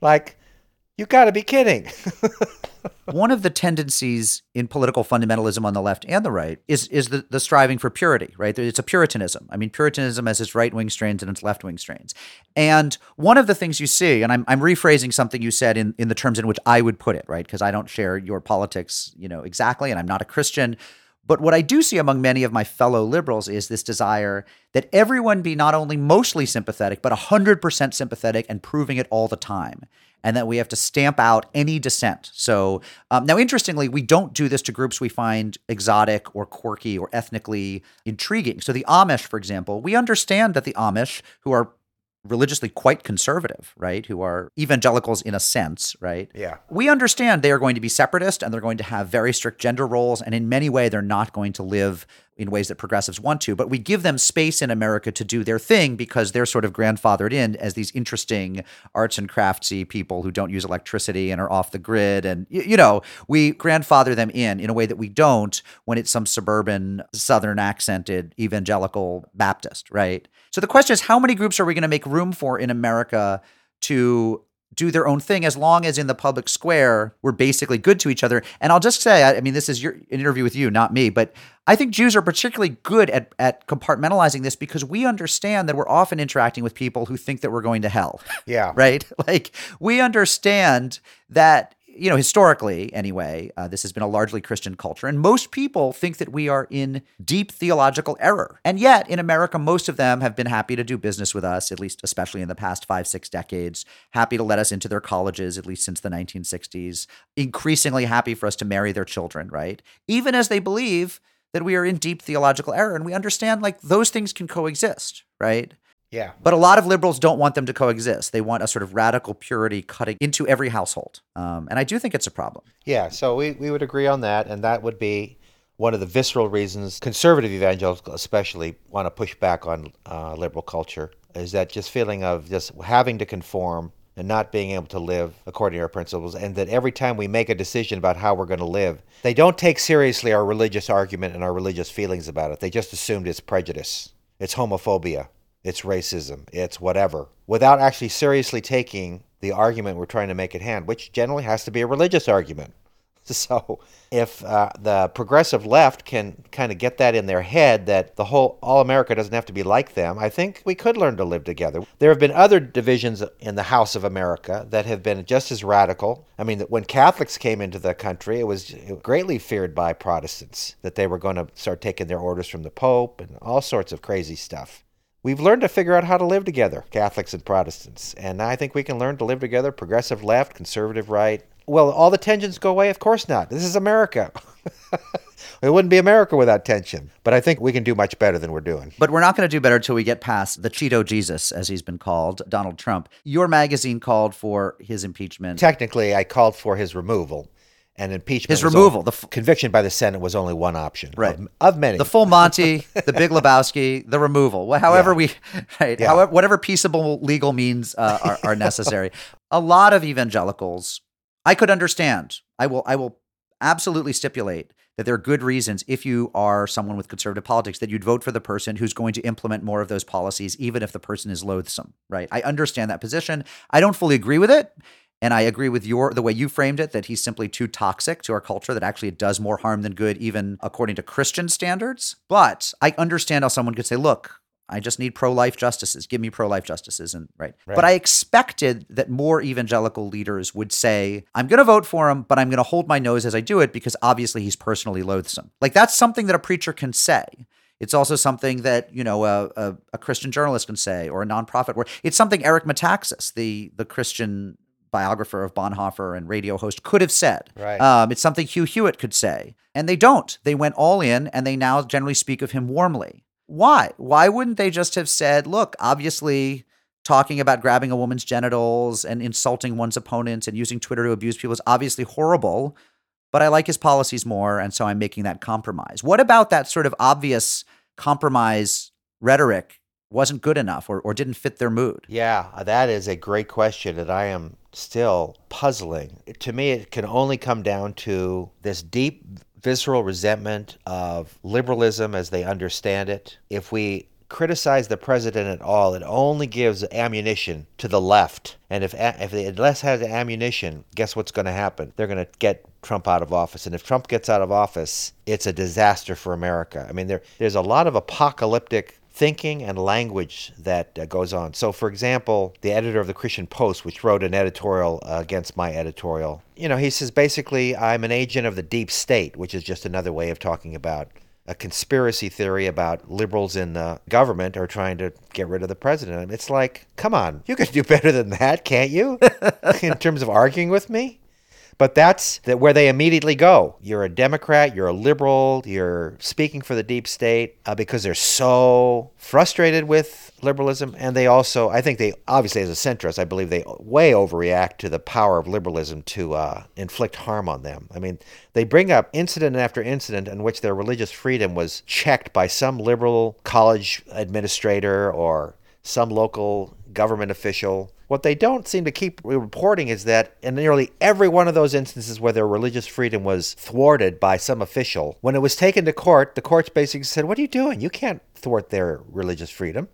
you got to be kidding.
One of the tendencies in political fundamentalism on the left and the right is the striving for purity, right? It's a Puritanism. I mean, Puritanism has its right-wing strains and its left-wing strains. And one of the things you see, and I'm rephrasing something you said in the terms in which I would put it, right? Because I don't share your politics, exactly, and I'm not a Christian. But what I do see among many of my fellow liberals is this desire that everyone be not only mostly sympathetic, but 100% sympathetic and proving it all the time. And that we have to stamp out any dissent. So now, interestingly, we don't do this to groups we find exotic or quirky or ethnically intriguing. So the Amish, for example, we understand that the Amish, who are religiously quite conservative, right, who are evangelicals in a sense, right?
Yeah.
We understand they are going to be separatist and they're going to have very strict gender roles. And in many ways, they're not going to live in ways that progressives want to, but we give them space in America to do their thing because they're sort of grandfathered in as these interesting arts and craftsy people who don't use electricity and are off the grid. And, we grandfather them in a way that we don't when it's some suburban, southern accented evangelical Baptist, right? So the question is, how many groups are we going to make room for in America to do their own thing, as long as in the public square we're basically good to each other? And I'll just say, I mean, this is an interview with you, not me, but I think Jews are particularly good at compartmentalizing this because we understand that we're often interacting with people who think that we're going to hell.
Yeah.
Right? Like, we understand that, historically anyway, this has been a largely Christian culture, and most people think that we are in deep theological error. And yet, in America, most of them have been happy to do business with us, at least especially in the past 5-6 decades, happy to let us into their colleges, at least since the 1960s, increasingly happy for us to marry their children, right? Even as they believe that we are in deep theological error, and we understand, like, those things can coexist, right?
Yeah.
But a lot of liberals don't want them to coexist. They want a sort of radical purity cutting into every household. And I do think it's a problem.
Yeah, so we would agree on that, and that would be one of the visceral reasons conservative evangelicals especially want to push back on liberal culture, is that just feeling of just having to conform and not being able to live according to our principles, and that every time we make a decision about how we're going to live, they don't take seriously our religious argument and our religious feelings about it. They just assumed it's prejudice, it's homophobia, it's racism, it's whatever, without actually seriously taking the argument we're trying to make at hand, which generally has to be a religious argument. So if the progressive left can kind of get that in their head that all America doesn't have to be like them, I think we could learn to live together. There have been other divisions in the House of America that have been just as radical. I mean, when Catholics came into the country, it was greatly feared by Protestants that they were going to start taking their orders from the Pope and all sorts of crazy stuff. We've learned to figure out how to live together, Catholics and Protestants. And I think we can learn to live together, progressive left, conservative right. Will all the tensions go away? Of course not. This is America. It wouldn't be America without tension. But I think we can do much better than we're doing.
But we're not going to do better until we get past the Cheeto Jesus, as he's been called, Donald Trump. Your magazine called for his impeachment.
Technically, I called for his removal. And impeachment.
His
was
removal.
Conviction by the Senate was only one option.
Right.
Of many.
The full Monty, the Big Lebowski, the removal. However whatever peaceable legal means are necessary. A lot of evangelicals, I could understand. I will absolutely stipulate that there are good reasons, if you are someone with conservative politics, that you'd vote for the person who's going to implement more of those policies, even if the person is loathsome, right? I understand that position. I don't fully agree with it. And I agree with the way you framed it, that he's simply too toxic to our culture, that actually it does more harm than good, even according to Christian standards. But I understand how someone could say, look, I just need pro-life justices. Give me pro-life justices. And right. But I expected that more evangelical leaders would say, I'm going to vote for him, but I'm going to hold my nose as I do it because obviously he's personally loathsome. Like, that's something that a preacher can say. It's also something that, a Christian journalist can say, or a nonprofit. It's something Eric Metaxas, the Christian biographer of Bonhoeffer and radio host, could have said.
Right.
It's something Hugh Hewitt could say. And they don't. They went all in, and they now generally speak of him warmly. Why? Why wouldn't they just have said, look, obviously talking about grabbing a woman's genitals and insulting one's opponents and using Twitter to abuse people is obviously horrible, but I like his policies more, and so I'm making that compromise. What about that sort of obvious compromise rhetoric wasn't good enough or didn't fit their mood?
Yeah, that is a great question that I am still puzzling. To me, it can only come down to this deep, visceral resentment of liberalism as they understand it. If we criticize the president at all, it only gives ammunition to the left. And if the left has ammunition, guess what's going to happen? They're going to get Trump out of office. And if Trump gets out of office, it's a disaster for America. I mean, there's a lot of apocalyptic thinking and language that goes on. So, for example, the editor of the Christian Post, which wrote an editorial against my editorial, he says, basically, I'm an agent of the deep state, which is just another way of talking about a conspiracy theory about liberals in the government are trying to get rid of the president. And it's like, come on, you can do better than that, can't you? In terms of arguing with me? But that's where they immediately go. You're a Democrat, you're a liberal, you're speaking for the deep state because they're so frustrated with liberalism. And they also, I think they, obviously as a centrist, I believe they way overreact to the power of liberalism to inflict harm on them. I mean, they bring up incident after incident in which their religious freedom was checked by some liberal college administrator or some local government official. What they don't seem to keep reporting is that in nearly every one of those instances where their religious freedom was thwarted by some official, when it was taken to court, the courts basically said, what are you doing? You can't thwart their religious freedom.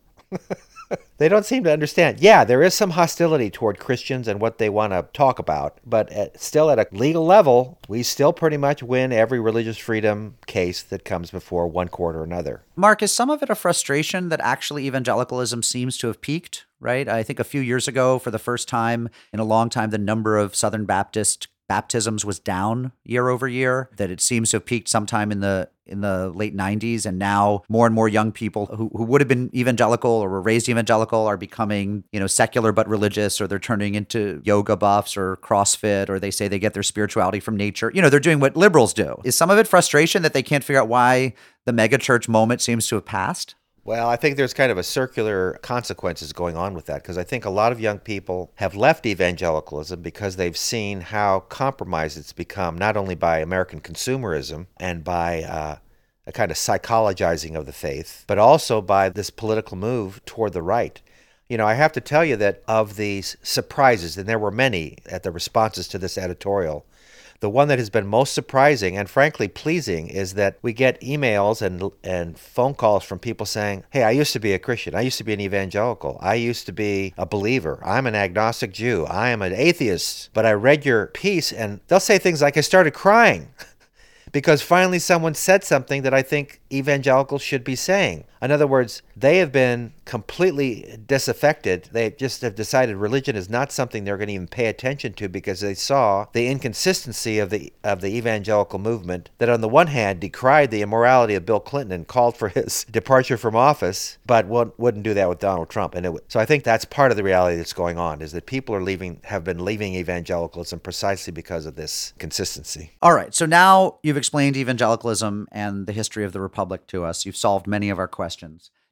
They don't seem to understand. Yeah, there is some hostility toward Christians and what they want to talk about, but still at a legal level, we still pretty much win every religious freedom case that comes before one court or another.
Mark, is some of it a frustration that actually evangelicalism seems to have peaked, right? I think a few years ago, for the first time in a long time, the number of Southern Baptist baptisms was down year over year, that it seems to have peaked sometime in the late 90s. And now more and more young people who would have been evangelical or were raised evangelical are becoming, secular but religious, or they're turning into yoga buffs or CrossFit, or they say they get their spirituality from nature. They're doing what liberals do. Is some of it frustration that they can't figure out why the megachurch moment seems to have passed?
Well, I think there's kind of a circular consequences going on with that, because I think a lot of young people have left evangelicalism because they've seen how compromised it's become, not only by American consumerism and by a kind of psychologizing of the faith, but also by this political move toward the right. I have to tell you that of these surprises, and there were many at the responses to this editorial, the one that has been most surprising and frankly pleasing is that we get emails and phone calls from people saying, hey, I used to be a Christian. I used to be an evangelical. I used to be a believer. I'm an agnostic Jew. I am an atheist. But I read your piece, and they'll say things like, I started crying because finally someone said something that I think evangelicals should be saying. In other words, they have been completely disaffected. They just have decided religion is not something they're going to even pay attention to because they saw the inconsistency of the evangelical movement that on the one hand decried the immorality of Bill Clinton and called for his departure from office, but wouldn't do that with Donald Trump. So I think that's part of the reality that's going on, is that people have been leaving evangelicalism precisely because of this consistency.
All right. So now you've explained evangelicalism and the history of the Republic to us. You've solved many of our questions.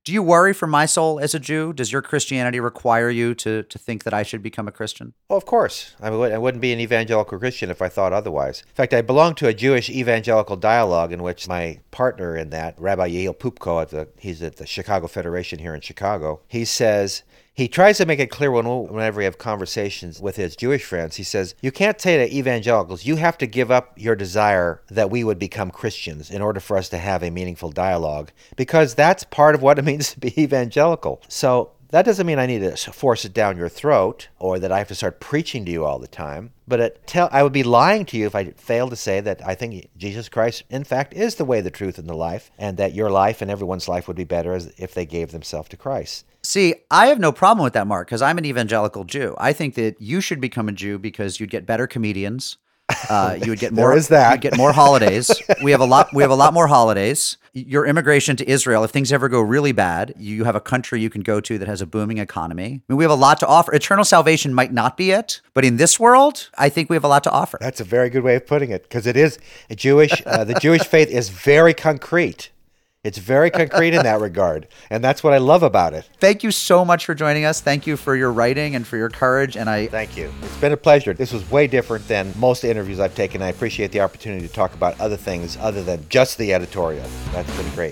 Do you worry for my soul as a Jew? Does your Christianity require you to think that I should become a Christian?
Well, of course. I wouldn't be an evangelical Christian if I thought otherwise. In fact, I belong to a Jewish evangelical dialogue in which my partner in that, Rabbi Yael Pupko, he's at the Chicago Federation here in Chicago, he says, he tries to make it clear whenever we have conversations with his Jewish friends, he says, you can't say to evangelicals, you have to give up your desire that we would become Christians in order for us to have a meaningful dialogue, because that's part of what it means to be evangelical. So that doesn't mean I need to force it down your throat or that I have to start preaching to you all the time. But I would be lying to you if I failed to say that I think Jesus Christ, in fact, is the way, the truth, and the life, and that your life and everyone's life would be better if they gave themselves to Christ.
See, I have no problem with that, Mark, because I'm an evangelical Jew. I think that you should become a Jew because you'd get better comedians. You would get more.
There is that.
You'd get more holidays. We have a lot more holidays. Your immigration to Israel, if things ever go really bad, you have a country you can go to that has a booming economy. I mean, we have a lot to offer. Eternal salvation might not be it, but in this world, I think we have a lot to offer.
That's a very good way of putting it, because it is a Jewish. The Jewish faith is very concrete. It's very concrete in that regard, and that's what I love about it.
Thank you so much for joining us. Thank you for your writing and for your courage. And
Thank you. It's been a pleasure. This was way different than most interviews I've taken. I appreciate the opportunity to talk about other things other than just the editorial. That's been great.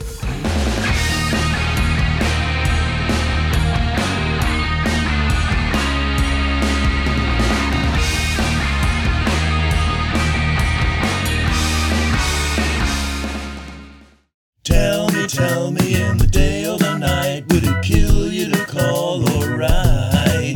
Tell me in the day or the night, would it kill you to call or write?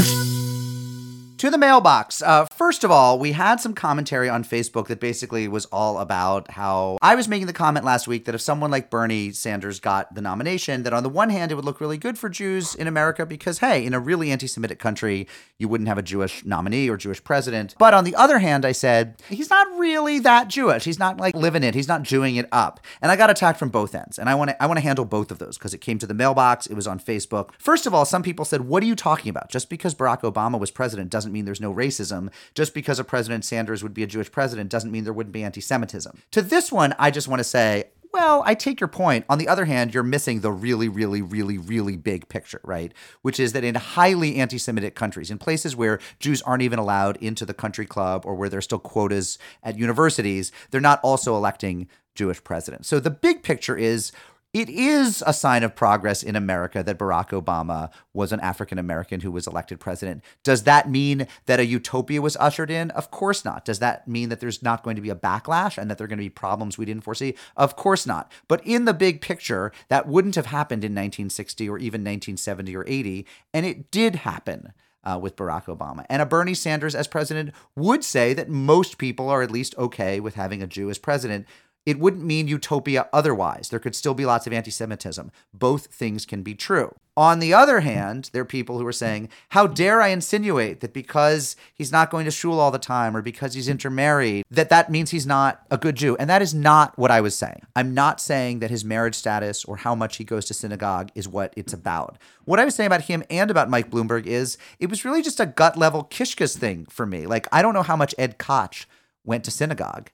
To the mailbox. First of all, we had some commentary on Facebook that basically was all about how I was making the comment last week that if someone like Bernie Sanders got the nomination, that on the one hand, it would look really good for Jews in America because, hey, in a really anti-Semitic country, you wouldn't have a Jewish nominee or Jewish president. But on the other hand, I said, he's not really that Jewish. He's not like living it. He's not Jewing it up. And I got attacked from both ends. And I want to handle both of those because it came to the mailbox. It was on Facebook. First of all, some people said, what are you talking about? Just because Barack Obama was president doesn't mean there's no racism. Just because a President Sanders would be a Jewish president doesn't mean there wouldn't be anti-Semitism. To this one, I just want to say, well, I take your point. On the other hand, you're missing the really, really, really, really big picture, right? Which is that in highly anti-Semitic countries, in places where Jews aren't even allowed into the country club or where there's still quotas at universities, they're not also electing Jewish presidents. So the big picture is, it is a sign of progress in America that Barack Obama was an African American who was elected president. Does that mean that a utopia was ushered in? Of course not. Does that mean that there's not going to be a backlash and that there are going to be problems we didn't foresee? Of course not. But in the big picture, that wouldn't have happened in 1960 or even 1970 or 80, and it did happen. With Barack Obama. And a Bernie Sanders as president would say that most people are at least okay with having a Jew as president. It wouldn't mean utopia otherwise. There could still be lots of anti-Semitism. Both things can be true. On the other hand, there are people who are saying, how dare I insinuate that because he's not going to shul all the time or because he's intermarried, that means he's not a good Jew. And that is not what I was saying. I'm not saying that his marriage status or how much he goes to synagogue is what it's about. What I was saying about him and about Mike Bloomberg is it was really just a gut level kishkas thing for me. Like, I don't know how much Ed Koch went to synagogue.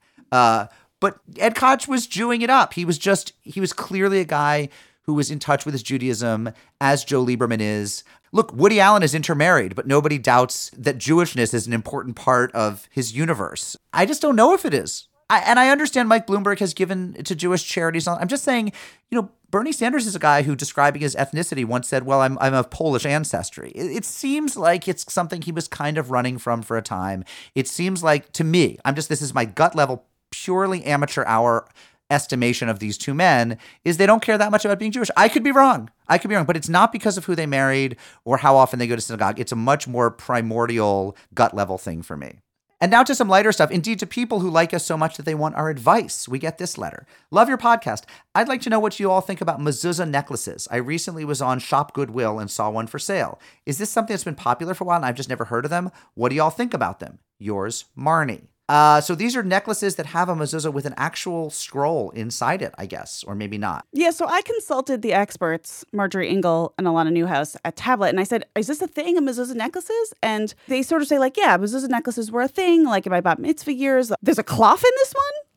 But Ed Koch was Jewing it up. He was clearly a guy who was in touch with his Judaism, as Joe Lieberman is. Look, Woody Allen is intermarried, but nobody doubts that Jewishness is an important part of his universe. I just don't know if it is. I understand Mike Bloomberg has given to Jewish charities. I'm just saying, Bernie Sanders is a guy who, describing his ethnicity, once said, well, I'm of Polish ancestry. It seems like it's something he was kind of running from for a time. It seems like, to me, this is my gut level purely amateur hour estimation of these two men, is they don't care that much about being Jewish. I could be wrong, but it's not because of who they married or how often they go to synagogue. It's a much more primordial gut level thing for me. And now to some lighter stuff. Indeed, to people who like us so much that they want our advice, we get this letter. Love your podcast. I'd like to know what you all think about mezuzah necklaces. I recently was on Shop Goodwill and saw one for sale. Is this something that's been popular for a while and I've just never heard of them? What do y'all think about them? Yours, Marnie. So these are necklaces that have a mezuzah with an actual scroll inside it, I guess, or maybe not.
Yeah, so I consulted the experts, Marjorie Engel and Alana Newhouse at Tablet, and I said, is this a thing, mezuzah necklaces? And they sort of say, like, yeah, mezuzah necklaces were a thing, like in my bat mitzvah years. There's a cloth in this one?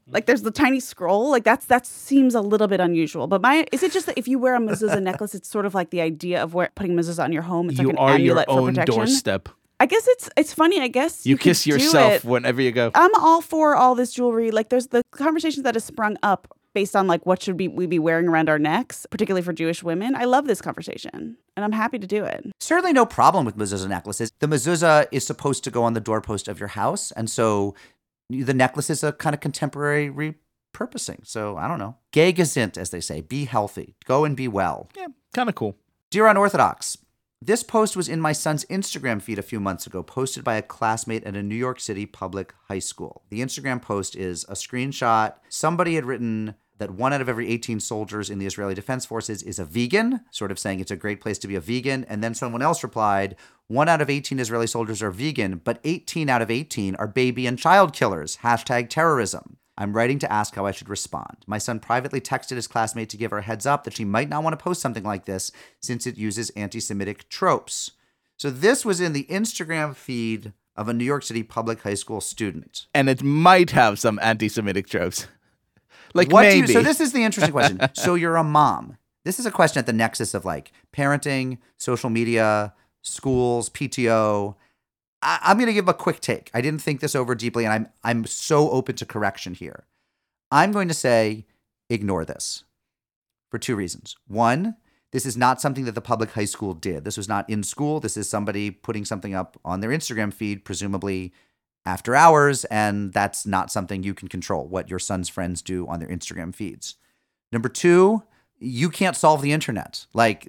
Like there's the tiny scroll. Like that seems a little bit unusual. But is it just that if you wear a mezuzah necklace, it's sort of like the idea of putting mezuzah on your home? It's
You
like an
are
amulet
your
for
own
protection.
doorstep.
I guess it's funny. I guess
You
could
kiss
do
yourself
it.
whenever you go.
I'm all for all this jewelry. Like there's the conversations that has sprung up based on like what should we be wearing around our necks, particularly for Jewish women. I love this conversation, and I'm happy to do it.
Certainly no problem with mezuzah necklaces. The mezuzah is supposed to go on the doorpost of your house, and so the necklace is a kind of contemporary repurposing. So I don't know. Gay gesint, as they say. Be healthy. Go and be well.
Yeah, kind of cool.
Dear Unorthodox, this post was in my son's Instagram feed a few months ago, posted by a classmate at a New York City public high school. The Instagram post is a screenshot. Somebody had written that 1 out of every 18 soldiers in the Israeli Defense Forces is a vegan, sort of saying it's a great place to be a vegan. And then someone else replied, 1 out of 18 Israeli soldiers are vegan, but 18 out of 18 are baby and child killers. #terrorism. I'm writing to ask how I should respond. My son privately texted his classmate to give her a heads up that she might not want to post something like this since it uses anti-Semitic tropes. So this was in the Instagram feed of a New York City public high school student.
And it might have some anti-Semitic tropes. Like
What
maybe.
so this is the interesting question. So you're a mom. This is a question at the nexus of like parenting, social media, schools, PTO. I'm going to give a quick take. I didn't think this over deeply, and I'm so open to correction here. I'm going to say ignore this for 2 reasons. 1, this is not something that the public high school did. This was not in school. This is somebody putting something up on their Instagram feed, presumably after hours, and that's not something you can control, what your son's friends do on their Instagram feeds. Number 2, you can't solve the internet. Like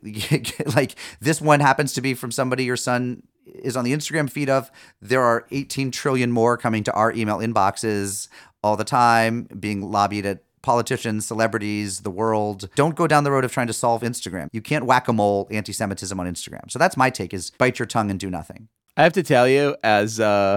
this one happens to be from somebody your son is on the Instagram feed of. There are 18 trillion more coming to our email inboxes all the time, being lobbied at politicians, celebrities, the world. Don't go down the road of trying to solve Instagram. You can't whack-a-mole anti-Semitism on Instagram. So that's my take, is bite your tongue and do nothing.
I have to tell you, as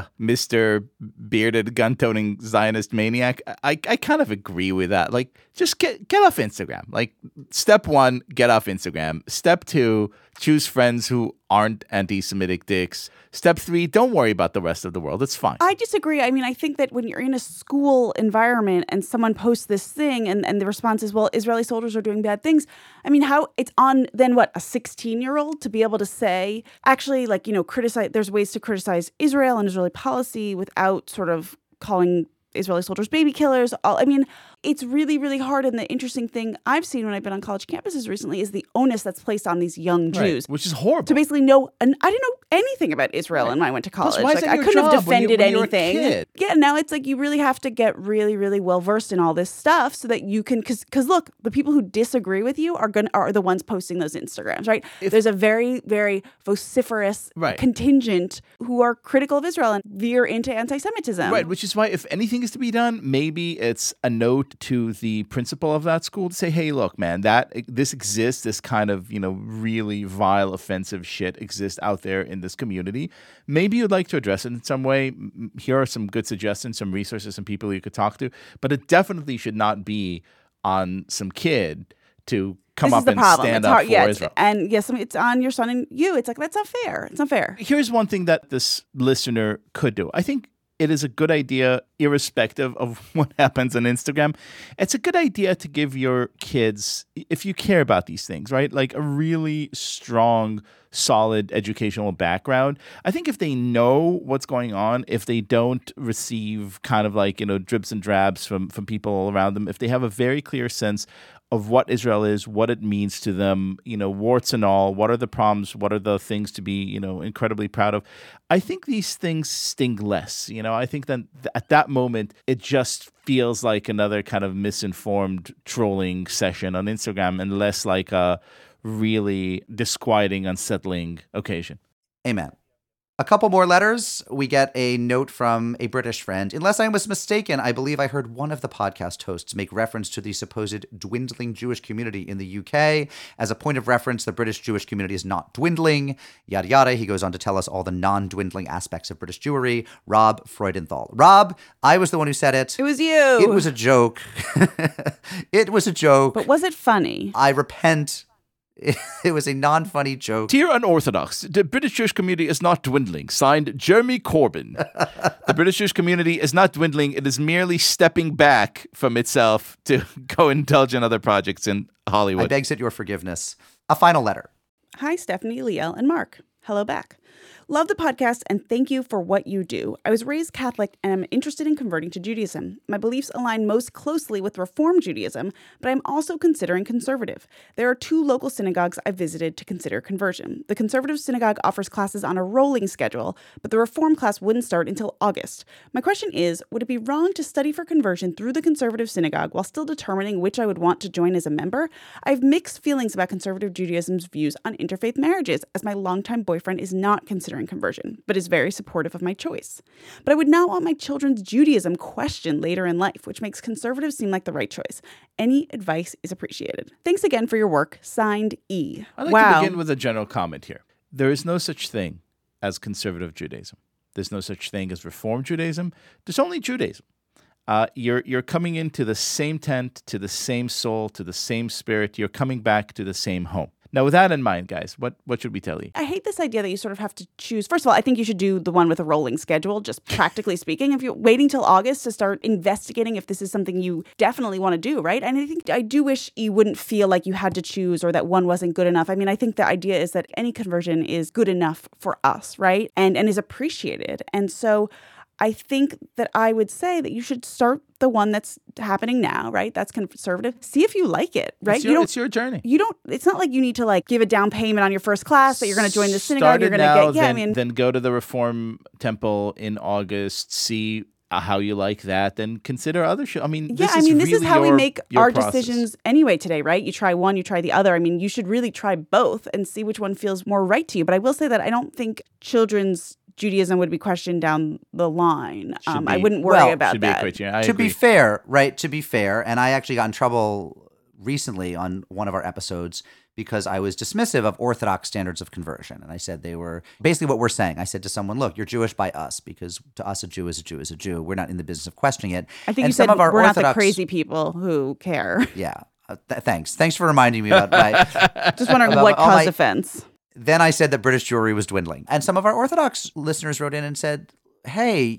Mr. Bearded gun-toting Zionist maniac, I kind of agree with that. Like, just get off Instagram. Like, step 1, get off Instagram. Step 2, choose friends who aren't anti-Semitic dicks. Step 3, don't worry about the rest of the world. It's fine.
I disagree. I mean, I think that when you're in a school environment and someone posts this thing and the response is, well, Israeli soldiers are doing bad things. I mean, how it's on then what, a 16-year-old to be able to say, actually, like, you know, criticize, there's ways to criticize Israel and Israeli policy without sort of calling Israeli soldiers baby killers. I mean, it's really, really hard. And the interesting thing I've seen when I've been on college campuses recently is the onus that's placed on these young Jews.
Right, which is horrible.
To basically know, and I didn't know anything about Israel when I went to college.
Plus, why is
like
that
I
your
couldn't have
job when
defended
when you're a
anything.
kid?
Yeah, now it's like you really have to get really, really well versed in all this stuff so that you can, because look, the people who disagree with you are the ones posting those Instagrams, right? There's a very, very vociferous contingent who are critical of Israel and veer into anti-Semitism.
Right, which is why if anything is to be done, maybe it's a note to the principal of that school to say, hey, look, man, this exists, this kind of, you know, really vile, offensive shit exists out there in this community. Maybe you'd like to address it in some way. Here are some good suggestions, some resources, some people you could talk to. But it definitely should not be on some kid to come up and stand up for Israel.
And yes, it's on your son and you. It's like, that's not fair. It's not fair.
Here's one thing that this listener could do. I think it is a good idea, irrespective of what happens on Instagram. It's a good idea to give your kids, if you care about these things, right? Like a really strong, solid educational background. I think if they know what's going on, if they don't receive kind of like, you know, dribs and drabs from people all around them, if they have a very clear sense of what Israel is, what it means to them, you know, warts and all, what are the problems, what are the things to be, you know, incredibly proud of. I think these things sting less. You know, I think that at that moment, it just feels like another kind of misinformed trolling session on Instagram and less like a really disquieting, unsettling occasion.
Amen. A couple more letters. We get a note from a British friend. Unless I was mistaken, I believe I heard one of the podcast hosts make reference to the supposed dwindling Jewish community in the UK. As a point of reference, the British Jewish community is not dwindling. Yada, yada. He goes on to tell us all the non-dwindling aspects of British Jewry. Rob Freudenthal. Rob, I was the one who said it.
It was you.
It was a joke. It was a joke.
But was it funny?
I repent It was a non-funny joke.
Dear Unorthodox, the British Jewish community is not dwindling. Signed, Jeremy Corbyn. The British Jewish community is not dwindling. It is merely stepping back from itself to go indulge in other projects in Hollywood.
I begs at your forgiveness. A final letter.
Hi, Stephanie, Liel, and Mark. Hello back. Love the podcast and thank you for what you do. I was raised Catholic and am interested in converting to Judaism. My beliefs align most closely with Reform Judaism, but I'm also considering conservative. There are 2 local synagogues I visited to consider conversion. The conservative synagogue offers classes on a rolling schedule, but the Reform class wouldn't start until August. My question is, would it be wrong to study for conversion through the conservative synagogue while still determining which I would want to join as a member? I have mixed feelings about conservative Judaism's views on interfaith marriages, as my longtime boyfriend is not considering conversion, but is very supportive of my choice. But I would not want my children's Judaism questioned later in life, which makes conservative seem like the right choice. Any advice is appreciated. Thanks again for your work. Signed, E.
I'd like to begin with a general comment here. There is no such thing as conservative Judaism. There's no such thing as Reform Judaism. There's only Judaism. You're coming into the same tent, to the same soul, to the same spirit. You're coming back to the same home. Now, with that in mind, guys, what should we tell you?
I hate this idea that you sort of have to choose. First of all, I think you should do the one with a rolling schedule, just practically speaking. If you're waiting till August to start investigating if this is something you definitely want to do, right? And I do wish you wouldn't feel like you had to choose or that one wasn't good enough. I mean, I think the idea is that any conversion is good enough for us, right? And is appreciated. And so I think that I would say that you should start the one that's happening now, right? That's conservative. See if you like it, right?
It's your journey.
It's not like you need to give a down payment on your first class that you're going to join the synagogue. You're going to get,
then go to the Reform Temple in August, see how you like that, then consider other shit.
This is how we make our decisions anyway today, right? You try one, you try the other. I mean, you should really try both and see which one feels more right to you. But I will say that I don't think children's Judaism would be questioned down the line. I wouldn't worry about that.
To be fair, right? To be fair, and I actually got in trouble recently on one of our episodes because I was dismissive of Orthodox standards of conversion. And I said they were basically what we're saying. I said to someone, look, you're Jewish by us, because to us, a Jew is a Jew is a Jew. We're not in the business of questioning it.
I think you said we're not the crazy people who care.
Yeah. Thanks. Thanks for reminding me about my...
Just wondering what caused offense.
Then I said that British Jewry was dwindling. And some of our Orthodox listeners wrote in and said, hey,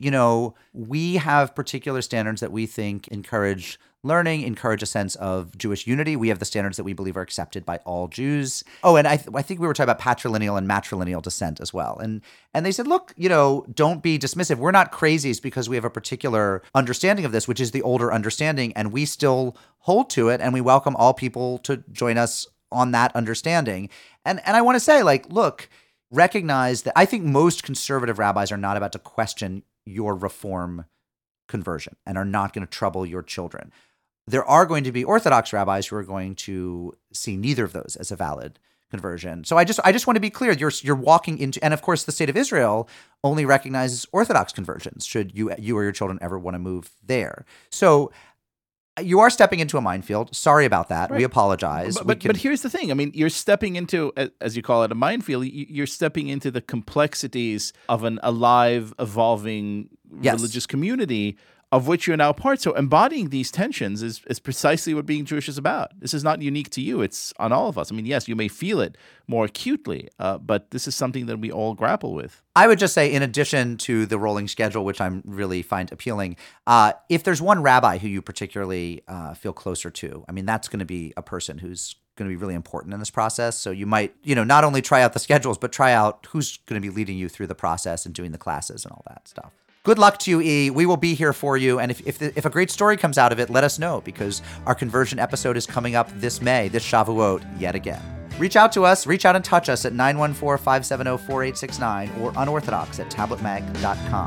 we have particular standards that we think encourage learning, encourage a sense of Jewish unity. We have the standards that we believe are accepted by all Jews. Oh, and I think we were talking about patrilineal and matrilineal descent as well. And they said, look, don't be dismissive. We're not crazies because we have a particular understanding of this, which is the older understanding, and we still hold to it, and we welcome all people to join us on that understanding. And I want to say, look, recognize that I think most conservative rabbis are not about to question your Reform conversion and are not going to trouble your children. There are going to be Orthodox rabbis who are going to see neither of those as a valid conversion. So I just want to be clear. You're walking into, and of course, the state of Israel only recognizes Orthodox conversions. Should you or your children ever want to move there? So you are stepping into a minefield. Sorry about that. Right. We apologize.
But here's the thing. You're stepping into, as you call it, a minefield. You're stepping into the complexities of an alive, evolving religious community of which you're now part. So embodying these tensions is precisely what being Jewish is about. This is not unique to you. It's on all of us. Yes, you may feel it more acutely, but this is something that we all grapple with.
I would just say, in addition to the rolling schedule, which I really find appealing, if there's one rabbi who you particularly feel closer to, that's going to be a person who's going to be really important in this process. So you might, not only try out the schedules, but try out who's going to be leading you through the process and doing the classes and all that stuff. Good luck to you, E. We will be here for you. And if a great story comes out of it, let us know, because our conversion episode is coming up this May, this Shavuot, yet again. Reach out to us. Reach out and touch us at 914-570-4869 or unorthodox@tabletmag.com.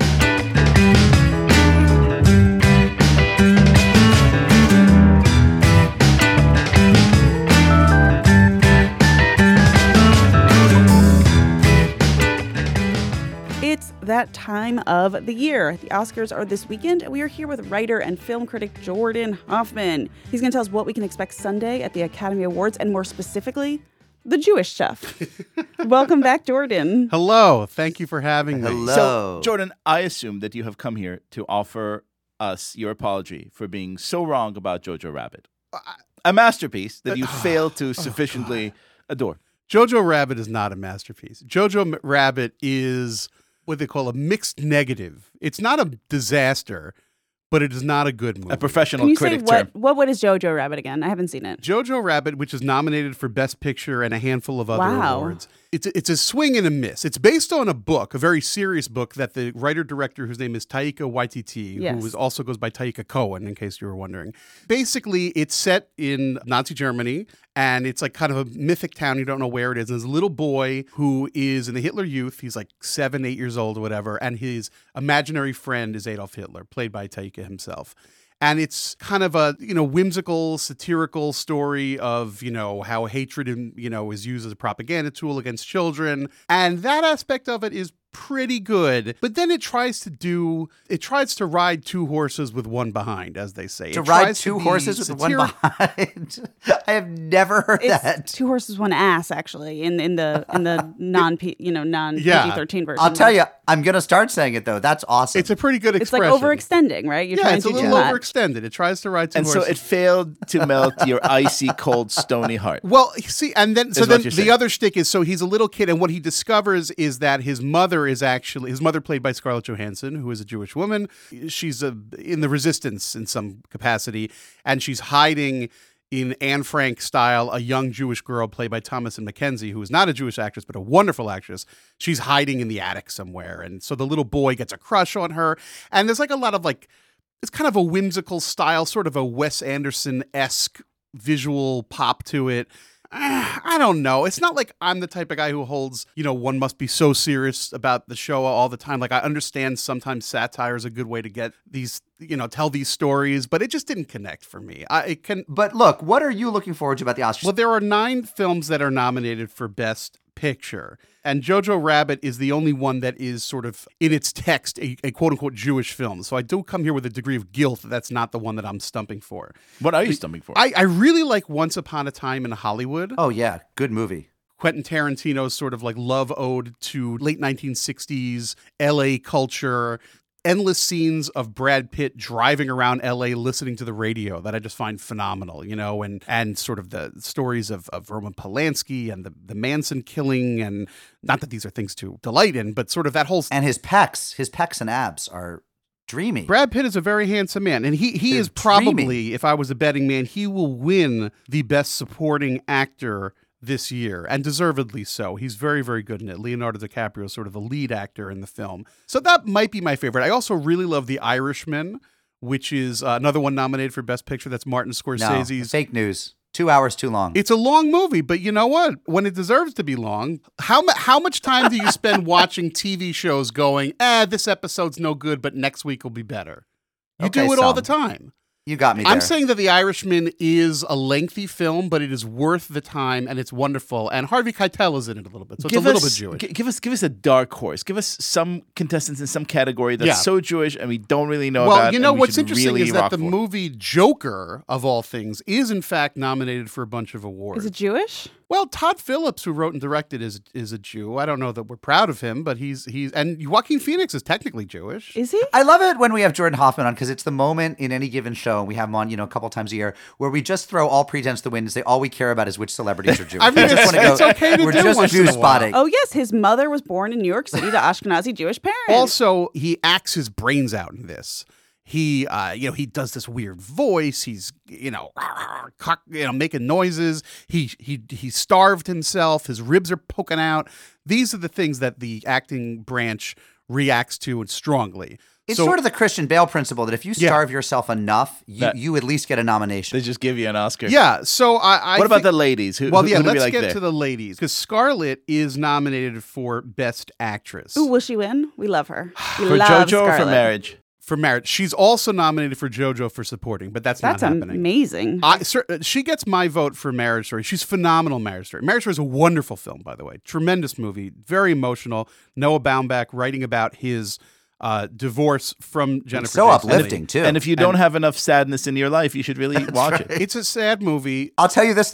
It's that time of the year. The Oscars are this weekend, and we are here with writer and film critic Jordan Hoffman. He's going to tell us what we can expect Sunday at the Academy Awards, and more specifically, the Jewish stuff. Welcome back, Jordan.
Hello. Thank you for having me.
Hello.
So, Jordan, I assume that you have come here to offer us your apology for being so wrong about Jojo Rabbit. a masterpiece that you fail to sufficiently adore.
Jojo Rabbit is not a masterpiece. Jojo Rabbit is what they call a mixed negative. It's not a disaster, but it is not a good movie.
A professional
Can you say
critic term.
what is Jojo Rabbit again? I haven't seen it.
Jojo Rabbit, which is nominated for Best Picture and a handful of other
Wow.
awards. It's a swing and a miss. It's based on a book, a very serious book that the writer-director, whose name is Taika Waititi,
Yes.
who also goes by Taika Cohen, in case you were wondering. Basically, it's set in Nazi Germany, and it's like kind of a mythic town. You don't know where it is. And there's a little boy who is in the Hitler Youth. He's like 7, 8 years old or whatever, and his imaginary friend is Adolf Hitler, played by Taika himself. And it's kind of a, whimsical, satirical story of, how hatred, is used as a propaganda tool against children. And that aspect of it is pretty good. But then it tries to ride two horses with one behind, as they say.
To
It
ride
tries to
two
be
horses with one
satirical.
behind. I have never heard that.
It's two horses, one ass, actually, in the non PG-13 version.
I'll tell you, I'm going to start saying it, though. That's awesome.
It's a pretty good
It's like
expression.
overextending, right? You're
Yeah,
trying
it's
to
a
do
little
too much.
overextended. It tries to ride two
And so
horses.
it failed to melt your icy, cold, stony heart.
Well, see, and then
what you're saying.
the other shtick is, so he's a little kid, and what he discovers is that his mother, played by Scarlett Johansson, who is a Jewish woman. She's in the resistance in some capacity, and she's hiding in Anne Frank style, a young Jewish girl played by Thomasin McKenzie, who is not a Jewish actress, but a wonderful actress. She's hiding in the attic somewhere, and so the little boy gets a crush on her, and there's like a lot of it's kind of a whimsical style, sort of a Wes Anderson-esque visual pop to it. I don't know. It's not like I'm the type of guy who holds, one must be so serious about the show all the time. Like, I understand sometimes satire is a good way to get these, tell these stories, but it just didn't connect for me.
But look, what are you looking forward to about the Oscars?
Well, there are 9 films that are nominated for Best Picture, and Jojo Rabbit is the only one that is sort of, in its text, a quote-unquote Jewish film. So I do come here with a degree of guilt that that's not the one that I'm stumping for.
What are you stumping for?
I really like Once Upon a Time in Hollywood.
Oh, yeah. Good movie.
Quentin Tarantino's sort of like love ode to late 1960s LA culture. Endless scenes of Brad Pitt driving around LA listening to the radio that I just find phenomenal, and sort of the stories of Roman Polanski and the Manson killing, and not that these are things to delight in, but sort of that whole...
And his pecs and abs are dreamy.
Brad Pitt is a very handsome man, and he
They're
is probably,
dreamy.
if I was a betting man, he will win the Best Supporting Actor this year, and deservedly so. He's very, very good in it. Leonardo DiCaprio is sort of the lead actor in the film. So that might be my favorite. I also really love The Irishman, which is another one nominated for Best Picture. That's Martin
No,
Scorsese's.
fake news. 2 hours too long.
It's a long movie, but you know what? When it deserves to be long, how much time do you spend watching TV shows going, this episode's no good, but next week will be better? You
Okay,
do it all
some.
the time.
You got me there.
I'm saying that The Irishman is a lengthy film, but it is worth the time, and it's wonderful. And Harvey Keitel is in it a little bit, so it's a little bit Jewish.
Give us a dark horse. Give us some contestants in some category that's
Yeah.
so Jewish and we don't really know
Well,
about.
you know
and we
what's
should
interesting
really
is that
rock
the
for.
movie Joker, of all things, is in fact nominated for a bunch of awards.
Is it Jewish?
Well, Todd Phillips, who wrote and directed, is a Jew. I don't know that we're proud of him, but he's and Joaquin Phoenix is technically Jewish.
Is he?
I love it when we have Jordan Hoffman on because it's the moment in any given show, and we have him on, a couple times a year, where we just throw all pretense to the wind and say all we care about is which celebrities are Jewish.
I mean,
We just
it's
wanna
okay to
we're
do
just
once in
Jew
a while.
spotting.
Oh, yes. His mother was born in New York City to Ashkenazi Jewish parents.
Also, he acts his brains out in this. He, he does this weird voice. He's, making noises. He starved himself. His ribs are poking out. These are the things that the acting branch reacts to strongly.
It's sort of the Christian Bale principle that if you
Yeah.
starve yourself enough, you at least get a nomination.
They just give you an Oscar.
Yeah. So I
What about
think-
the ladies? Who,
Well,
who
yeah,
do we
let's
like
get
there?
to the ladies, because Scarlett is nominated for Best Actress.
Ooh, will she win? We love her. We
For
love
JoJo or for
Scarlett.
Marriage?
For Marriage. She's also nominated for JoJo for supporting, but that's
That's
not happening.
amazing.
She gets my vote for Marriage Story. She's phenomenal. Marriage Story. Marriage Story is a wonderful film, by the way. Tremendous movie. Very emotional. Noah Baumbach writing about his divorce from Jennifer.
so
Jason Leigh.
uplifting, too.
And if you don't have enough sadness in your life, you should really watch it.
It's a sad movie.
I'll tell you this, though.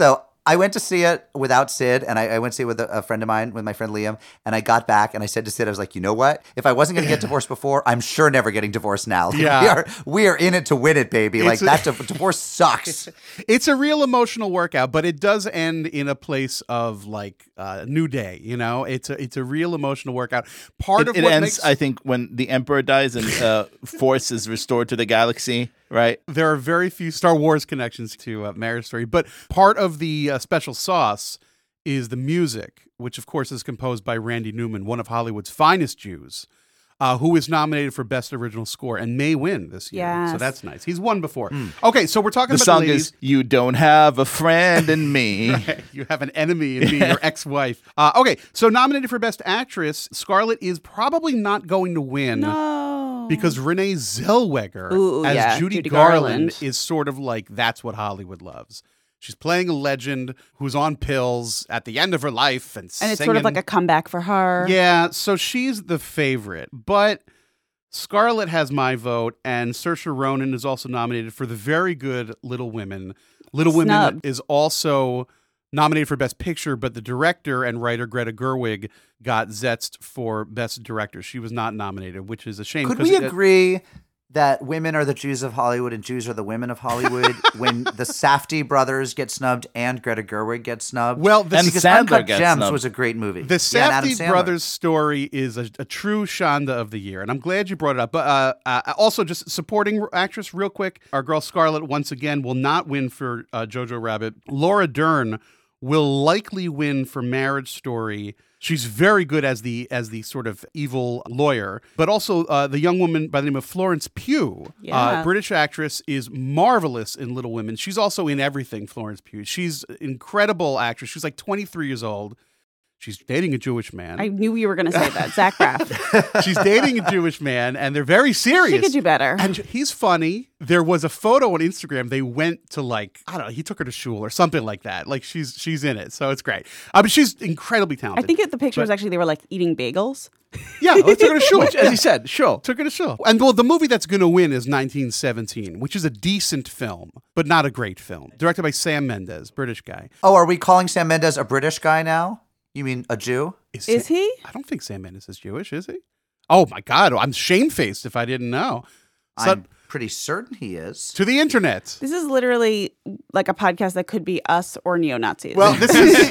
I went to see it without Sid, and I went to see it with a friend of mine, with my friend Liam, and I got back, and I said to Sid, I was like, you know what? If I wasn't going to get divorced before, I'm sure never getting divorced now. Like,
Yeah.
we are in it to win it, baby. Like, divorce sucks.
It's a real emotional workout, but it does end in a place of like new day. You know, it's a real emotional workout. Part of
It
what
ends,
makes
I think, when the Emperor dies and Force is restored to the galaxy, right?
there are very few Star Wars connections to Marriage Story, but part of the special sauce is the music, which of course is composed by Randy Newman, one of Hollywood's finest Jews. Who is nominated for Best Original Score and may win this year.
Yes.
So that's nice. He's won before. Okay, so we're talking
The
about
song
the
is "You Don't Have a Friend in Me."
You have an enemy in me, your ex-wife. Okay, so nominated for Best Actress, Scarlett is probably not going to win.
No.
Because Renee Zellweger
Ooh,
as
yeah,
Judy
Judy
Garland
Garland.
is sort of like, that's what Hollywood loves. She's playing a legend who's on pills at the end of her life and
And it's sort of like a comeback for her.
Yeah, so she's the favorite. But Scarlett has my vote, and Saoirse Ronan is also nominated for the very good Little Women. Little Women
Snubbed.
is also nominated for Best Picture, but the director and writer Greta Gerwig got zetsed for Best Director. She was not nominated, which is a shame.
Could
'cause
we
it-
agree that women are the Jews of Hollywood and Jews are the women of Hollywood when the Safdie brothers get snubbed and Greta Gerwig gets snubbed?
Well, the
And
because
Sandler
Uncut
gets
Gems
snubbed.
was a great movie.
The
Yeah, and Adam
Safdie
Sandler.
brothers story is a true Shonda of the year, and I'm glad you brought it up. But also, just supporting actress, real quick, our girl Scarlett once again will not win for Jojo Rabbit. Laura Dern will likely win for Marriage Story. She's very good as the sort of evil lawyer, but also the young woman by the name of Florence Pugh,
Yeah.
British actress, is marvelous in Little Women. She's also in everything. Florence Pugh. She's an incredible actress. She's like 23 years old. She's dating a Jewish man.
I knew you were going to say that. Zach Braff.
She's dating a Jewish man, and they're very serious.
She could do better.
And he's funny. There was a photo on Instagram. They went to like, I don't know, he took her to shul or something like that. Like she's in it, so it's great. But she's incredibly
I
talented.
think the picture was actually they were like eating bagels.
Yeah, they took her to shul.
Which, as you said, sure.
Took her to shul. And well, the movie that's going to win is 1917, which is a decent film, but not a great film. Directed by Sam Mendes, British guy.
Oh, are we calling Sam Mendes a British guy now? You mean a Jew?
Is he?
I don't think Sam Mendes is Jewish, is he? Oh my God, I'm shamefaced if I didn't know. So,
I'm pretty certain he is.
to the internet.
This is literally like a podcast that could be us or neo-Nazis.
Well, this is,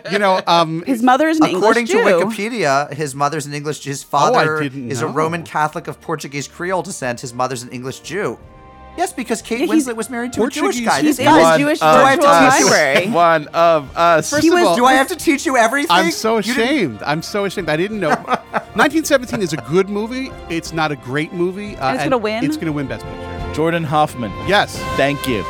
his mother is an
According
English
to
Jew.
Wikipedia, his mother's an English Jew. His father
didn't
is a
know.
Roman Catholic of Portuguese Creole descent. His mother's an English Jew. Yes, because Kate
Yeah, he's
Winslet was married to a Jewish
Portuguese.
guy.
He's
This
in
guy
his Jewish
do I have to
virtual
teach you-
library.
One of us.
First
He
of
was-
all,
Do I have to teach you everything?
I'm so
You didn't-
ashamed. I'm so ashamed. I didn't know. 1917 is a good movie. It's not a great movie.
And it's gonna win?
It's going to win Best Picture.
Jordan Hoffman.
Yes.
Thank you.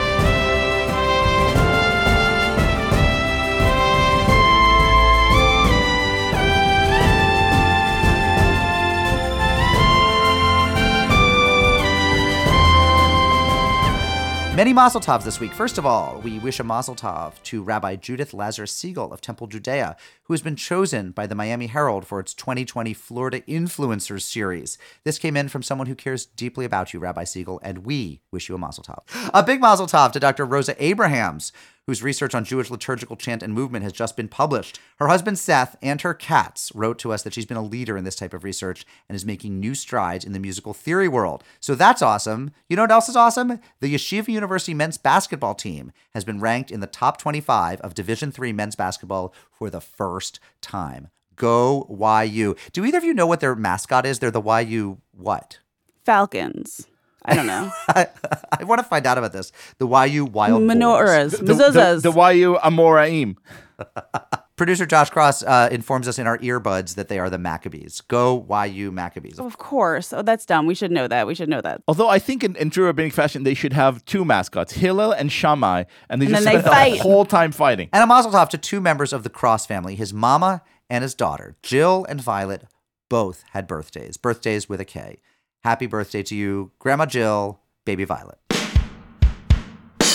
Many mazel tovs this week. First of all, we wish a mazel tov to Rabbi Judith Lazarus Siegel of Temple Judea, who has been chosen by the Miami Herald for its 2020 Florida Influencers series. This came in from someone who cares deeply about you, Rabbi Siegel, and we wish you a mazel tov. A big mazel tov to Dr. Rosa Abrahams, whose research on Jewish liturgical chant and movement has just been published. Her husband Seth and her cats wrote to us that she's been a leader in this type of research and is making new strides in the musical theory world. So that's awesome. You know what else is awesome? The Yeshiva University men's basketball team has been ranked in the top 25 of Division III men's basketball for the first time. Go YU. Do either of you know what their mascot is? They're the YU what?
Falcons. I don't know.
I want to find out about this. The YU Wild Boars.
Menorahs.
The
Mezuzahs.
YU Amoraim.
Producer Josh Cross informs us in our earbuds that they are the Maccabees. Go YU Maccabees.
Of course. Oh, that's dumb. We should know that. We should know that.
Although I think in true rabbinic fashion, they should have two mascots, Hillel and Shammai, and they
And
just
then they
spend
fight.
the whole time fighting.
And a mazel tov to two members of the Cross family, his mama and his daughter. Jill and Violet both had birthdays. Birthdays with a K. Happy birthday to you, Grandma Jill, Baby Violet.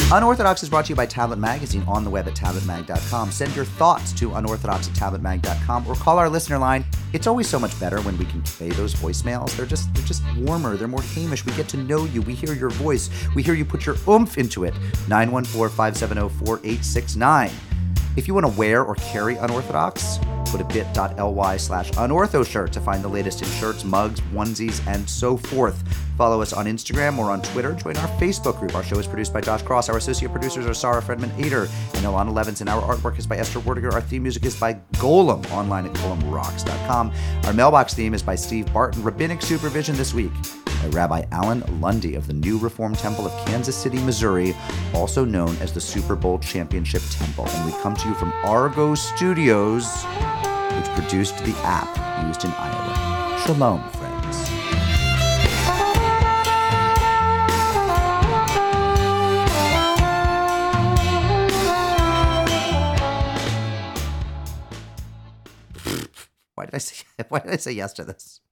Unorthodox is brought to you by Tablet Magazine on the web at tabletmag.com. Send your thoughts to unorthodox@tabletmag.com or call our listener line. It's always so much better when we can play those voicemails. They're just warmer. They're more Hamish. We get to know you. We hear your voice. We hear you put your oomph into it. 914-570-4869. If you want to wear or carry Unorthodox, go to bit.ly/unorthoshirt to find the latest in shirts, mugs, onesies, and so forth. Follow us on Instagram or on Twitter. Join our Facebook group. Our show is produced by Josh Cross. Our associate producers are Sarah Fredman-Ader and Ilana Levinson. Our artwork is by Esther Werdiger. Our theme music is by Golem, online at golemrocks.com. Our mailbox theme is by Steve Barton. Rabbinic supervision this week by Rabbi Alan Lundy of the New Reformed Temple of Kansas City, Missouri, also known as the Super Bowl Championship Temple. And we come to you from Argo Studios, which produced the app used in Iowa. Shalom, friends. Why did I say yes to this?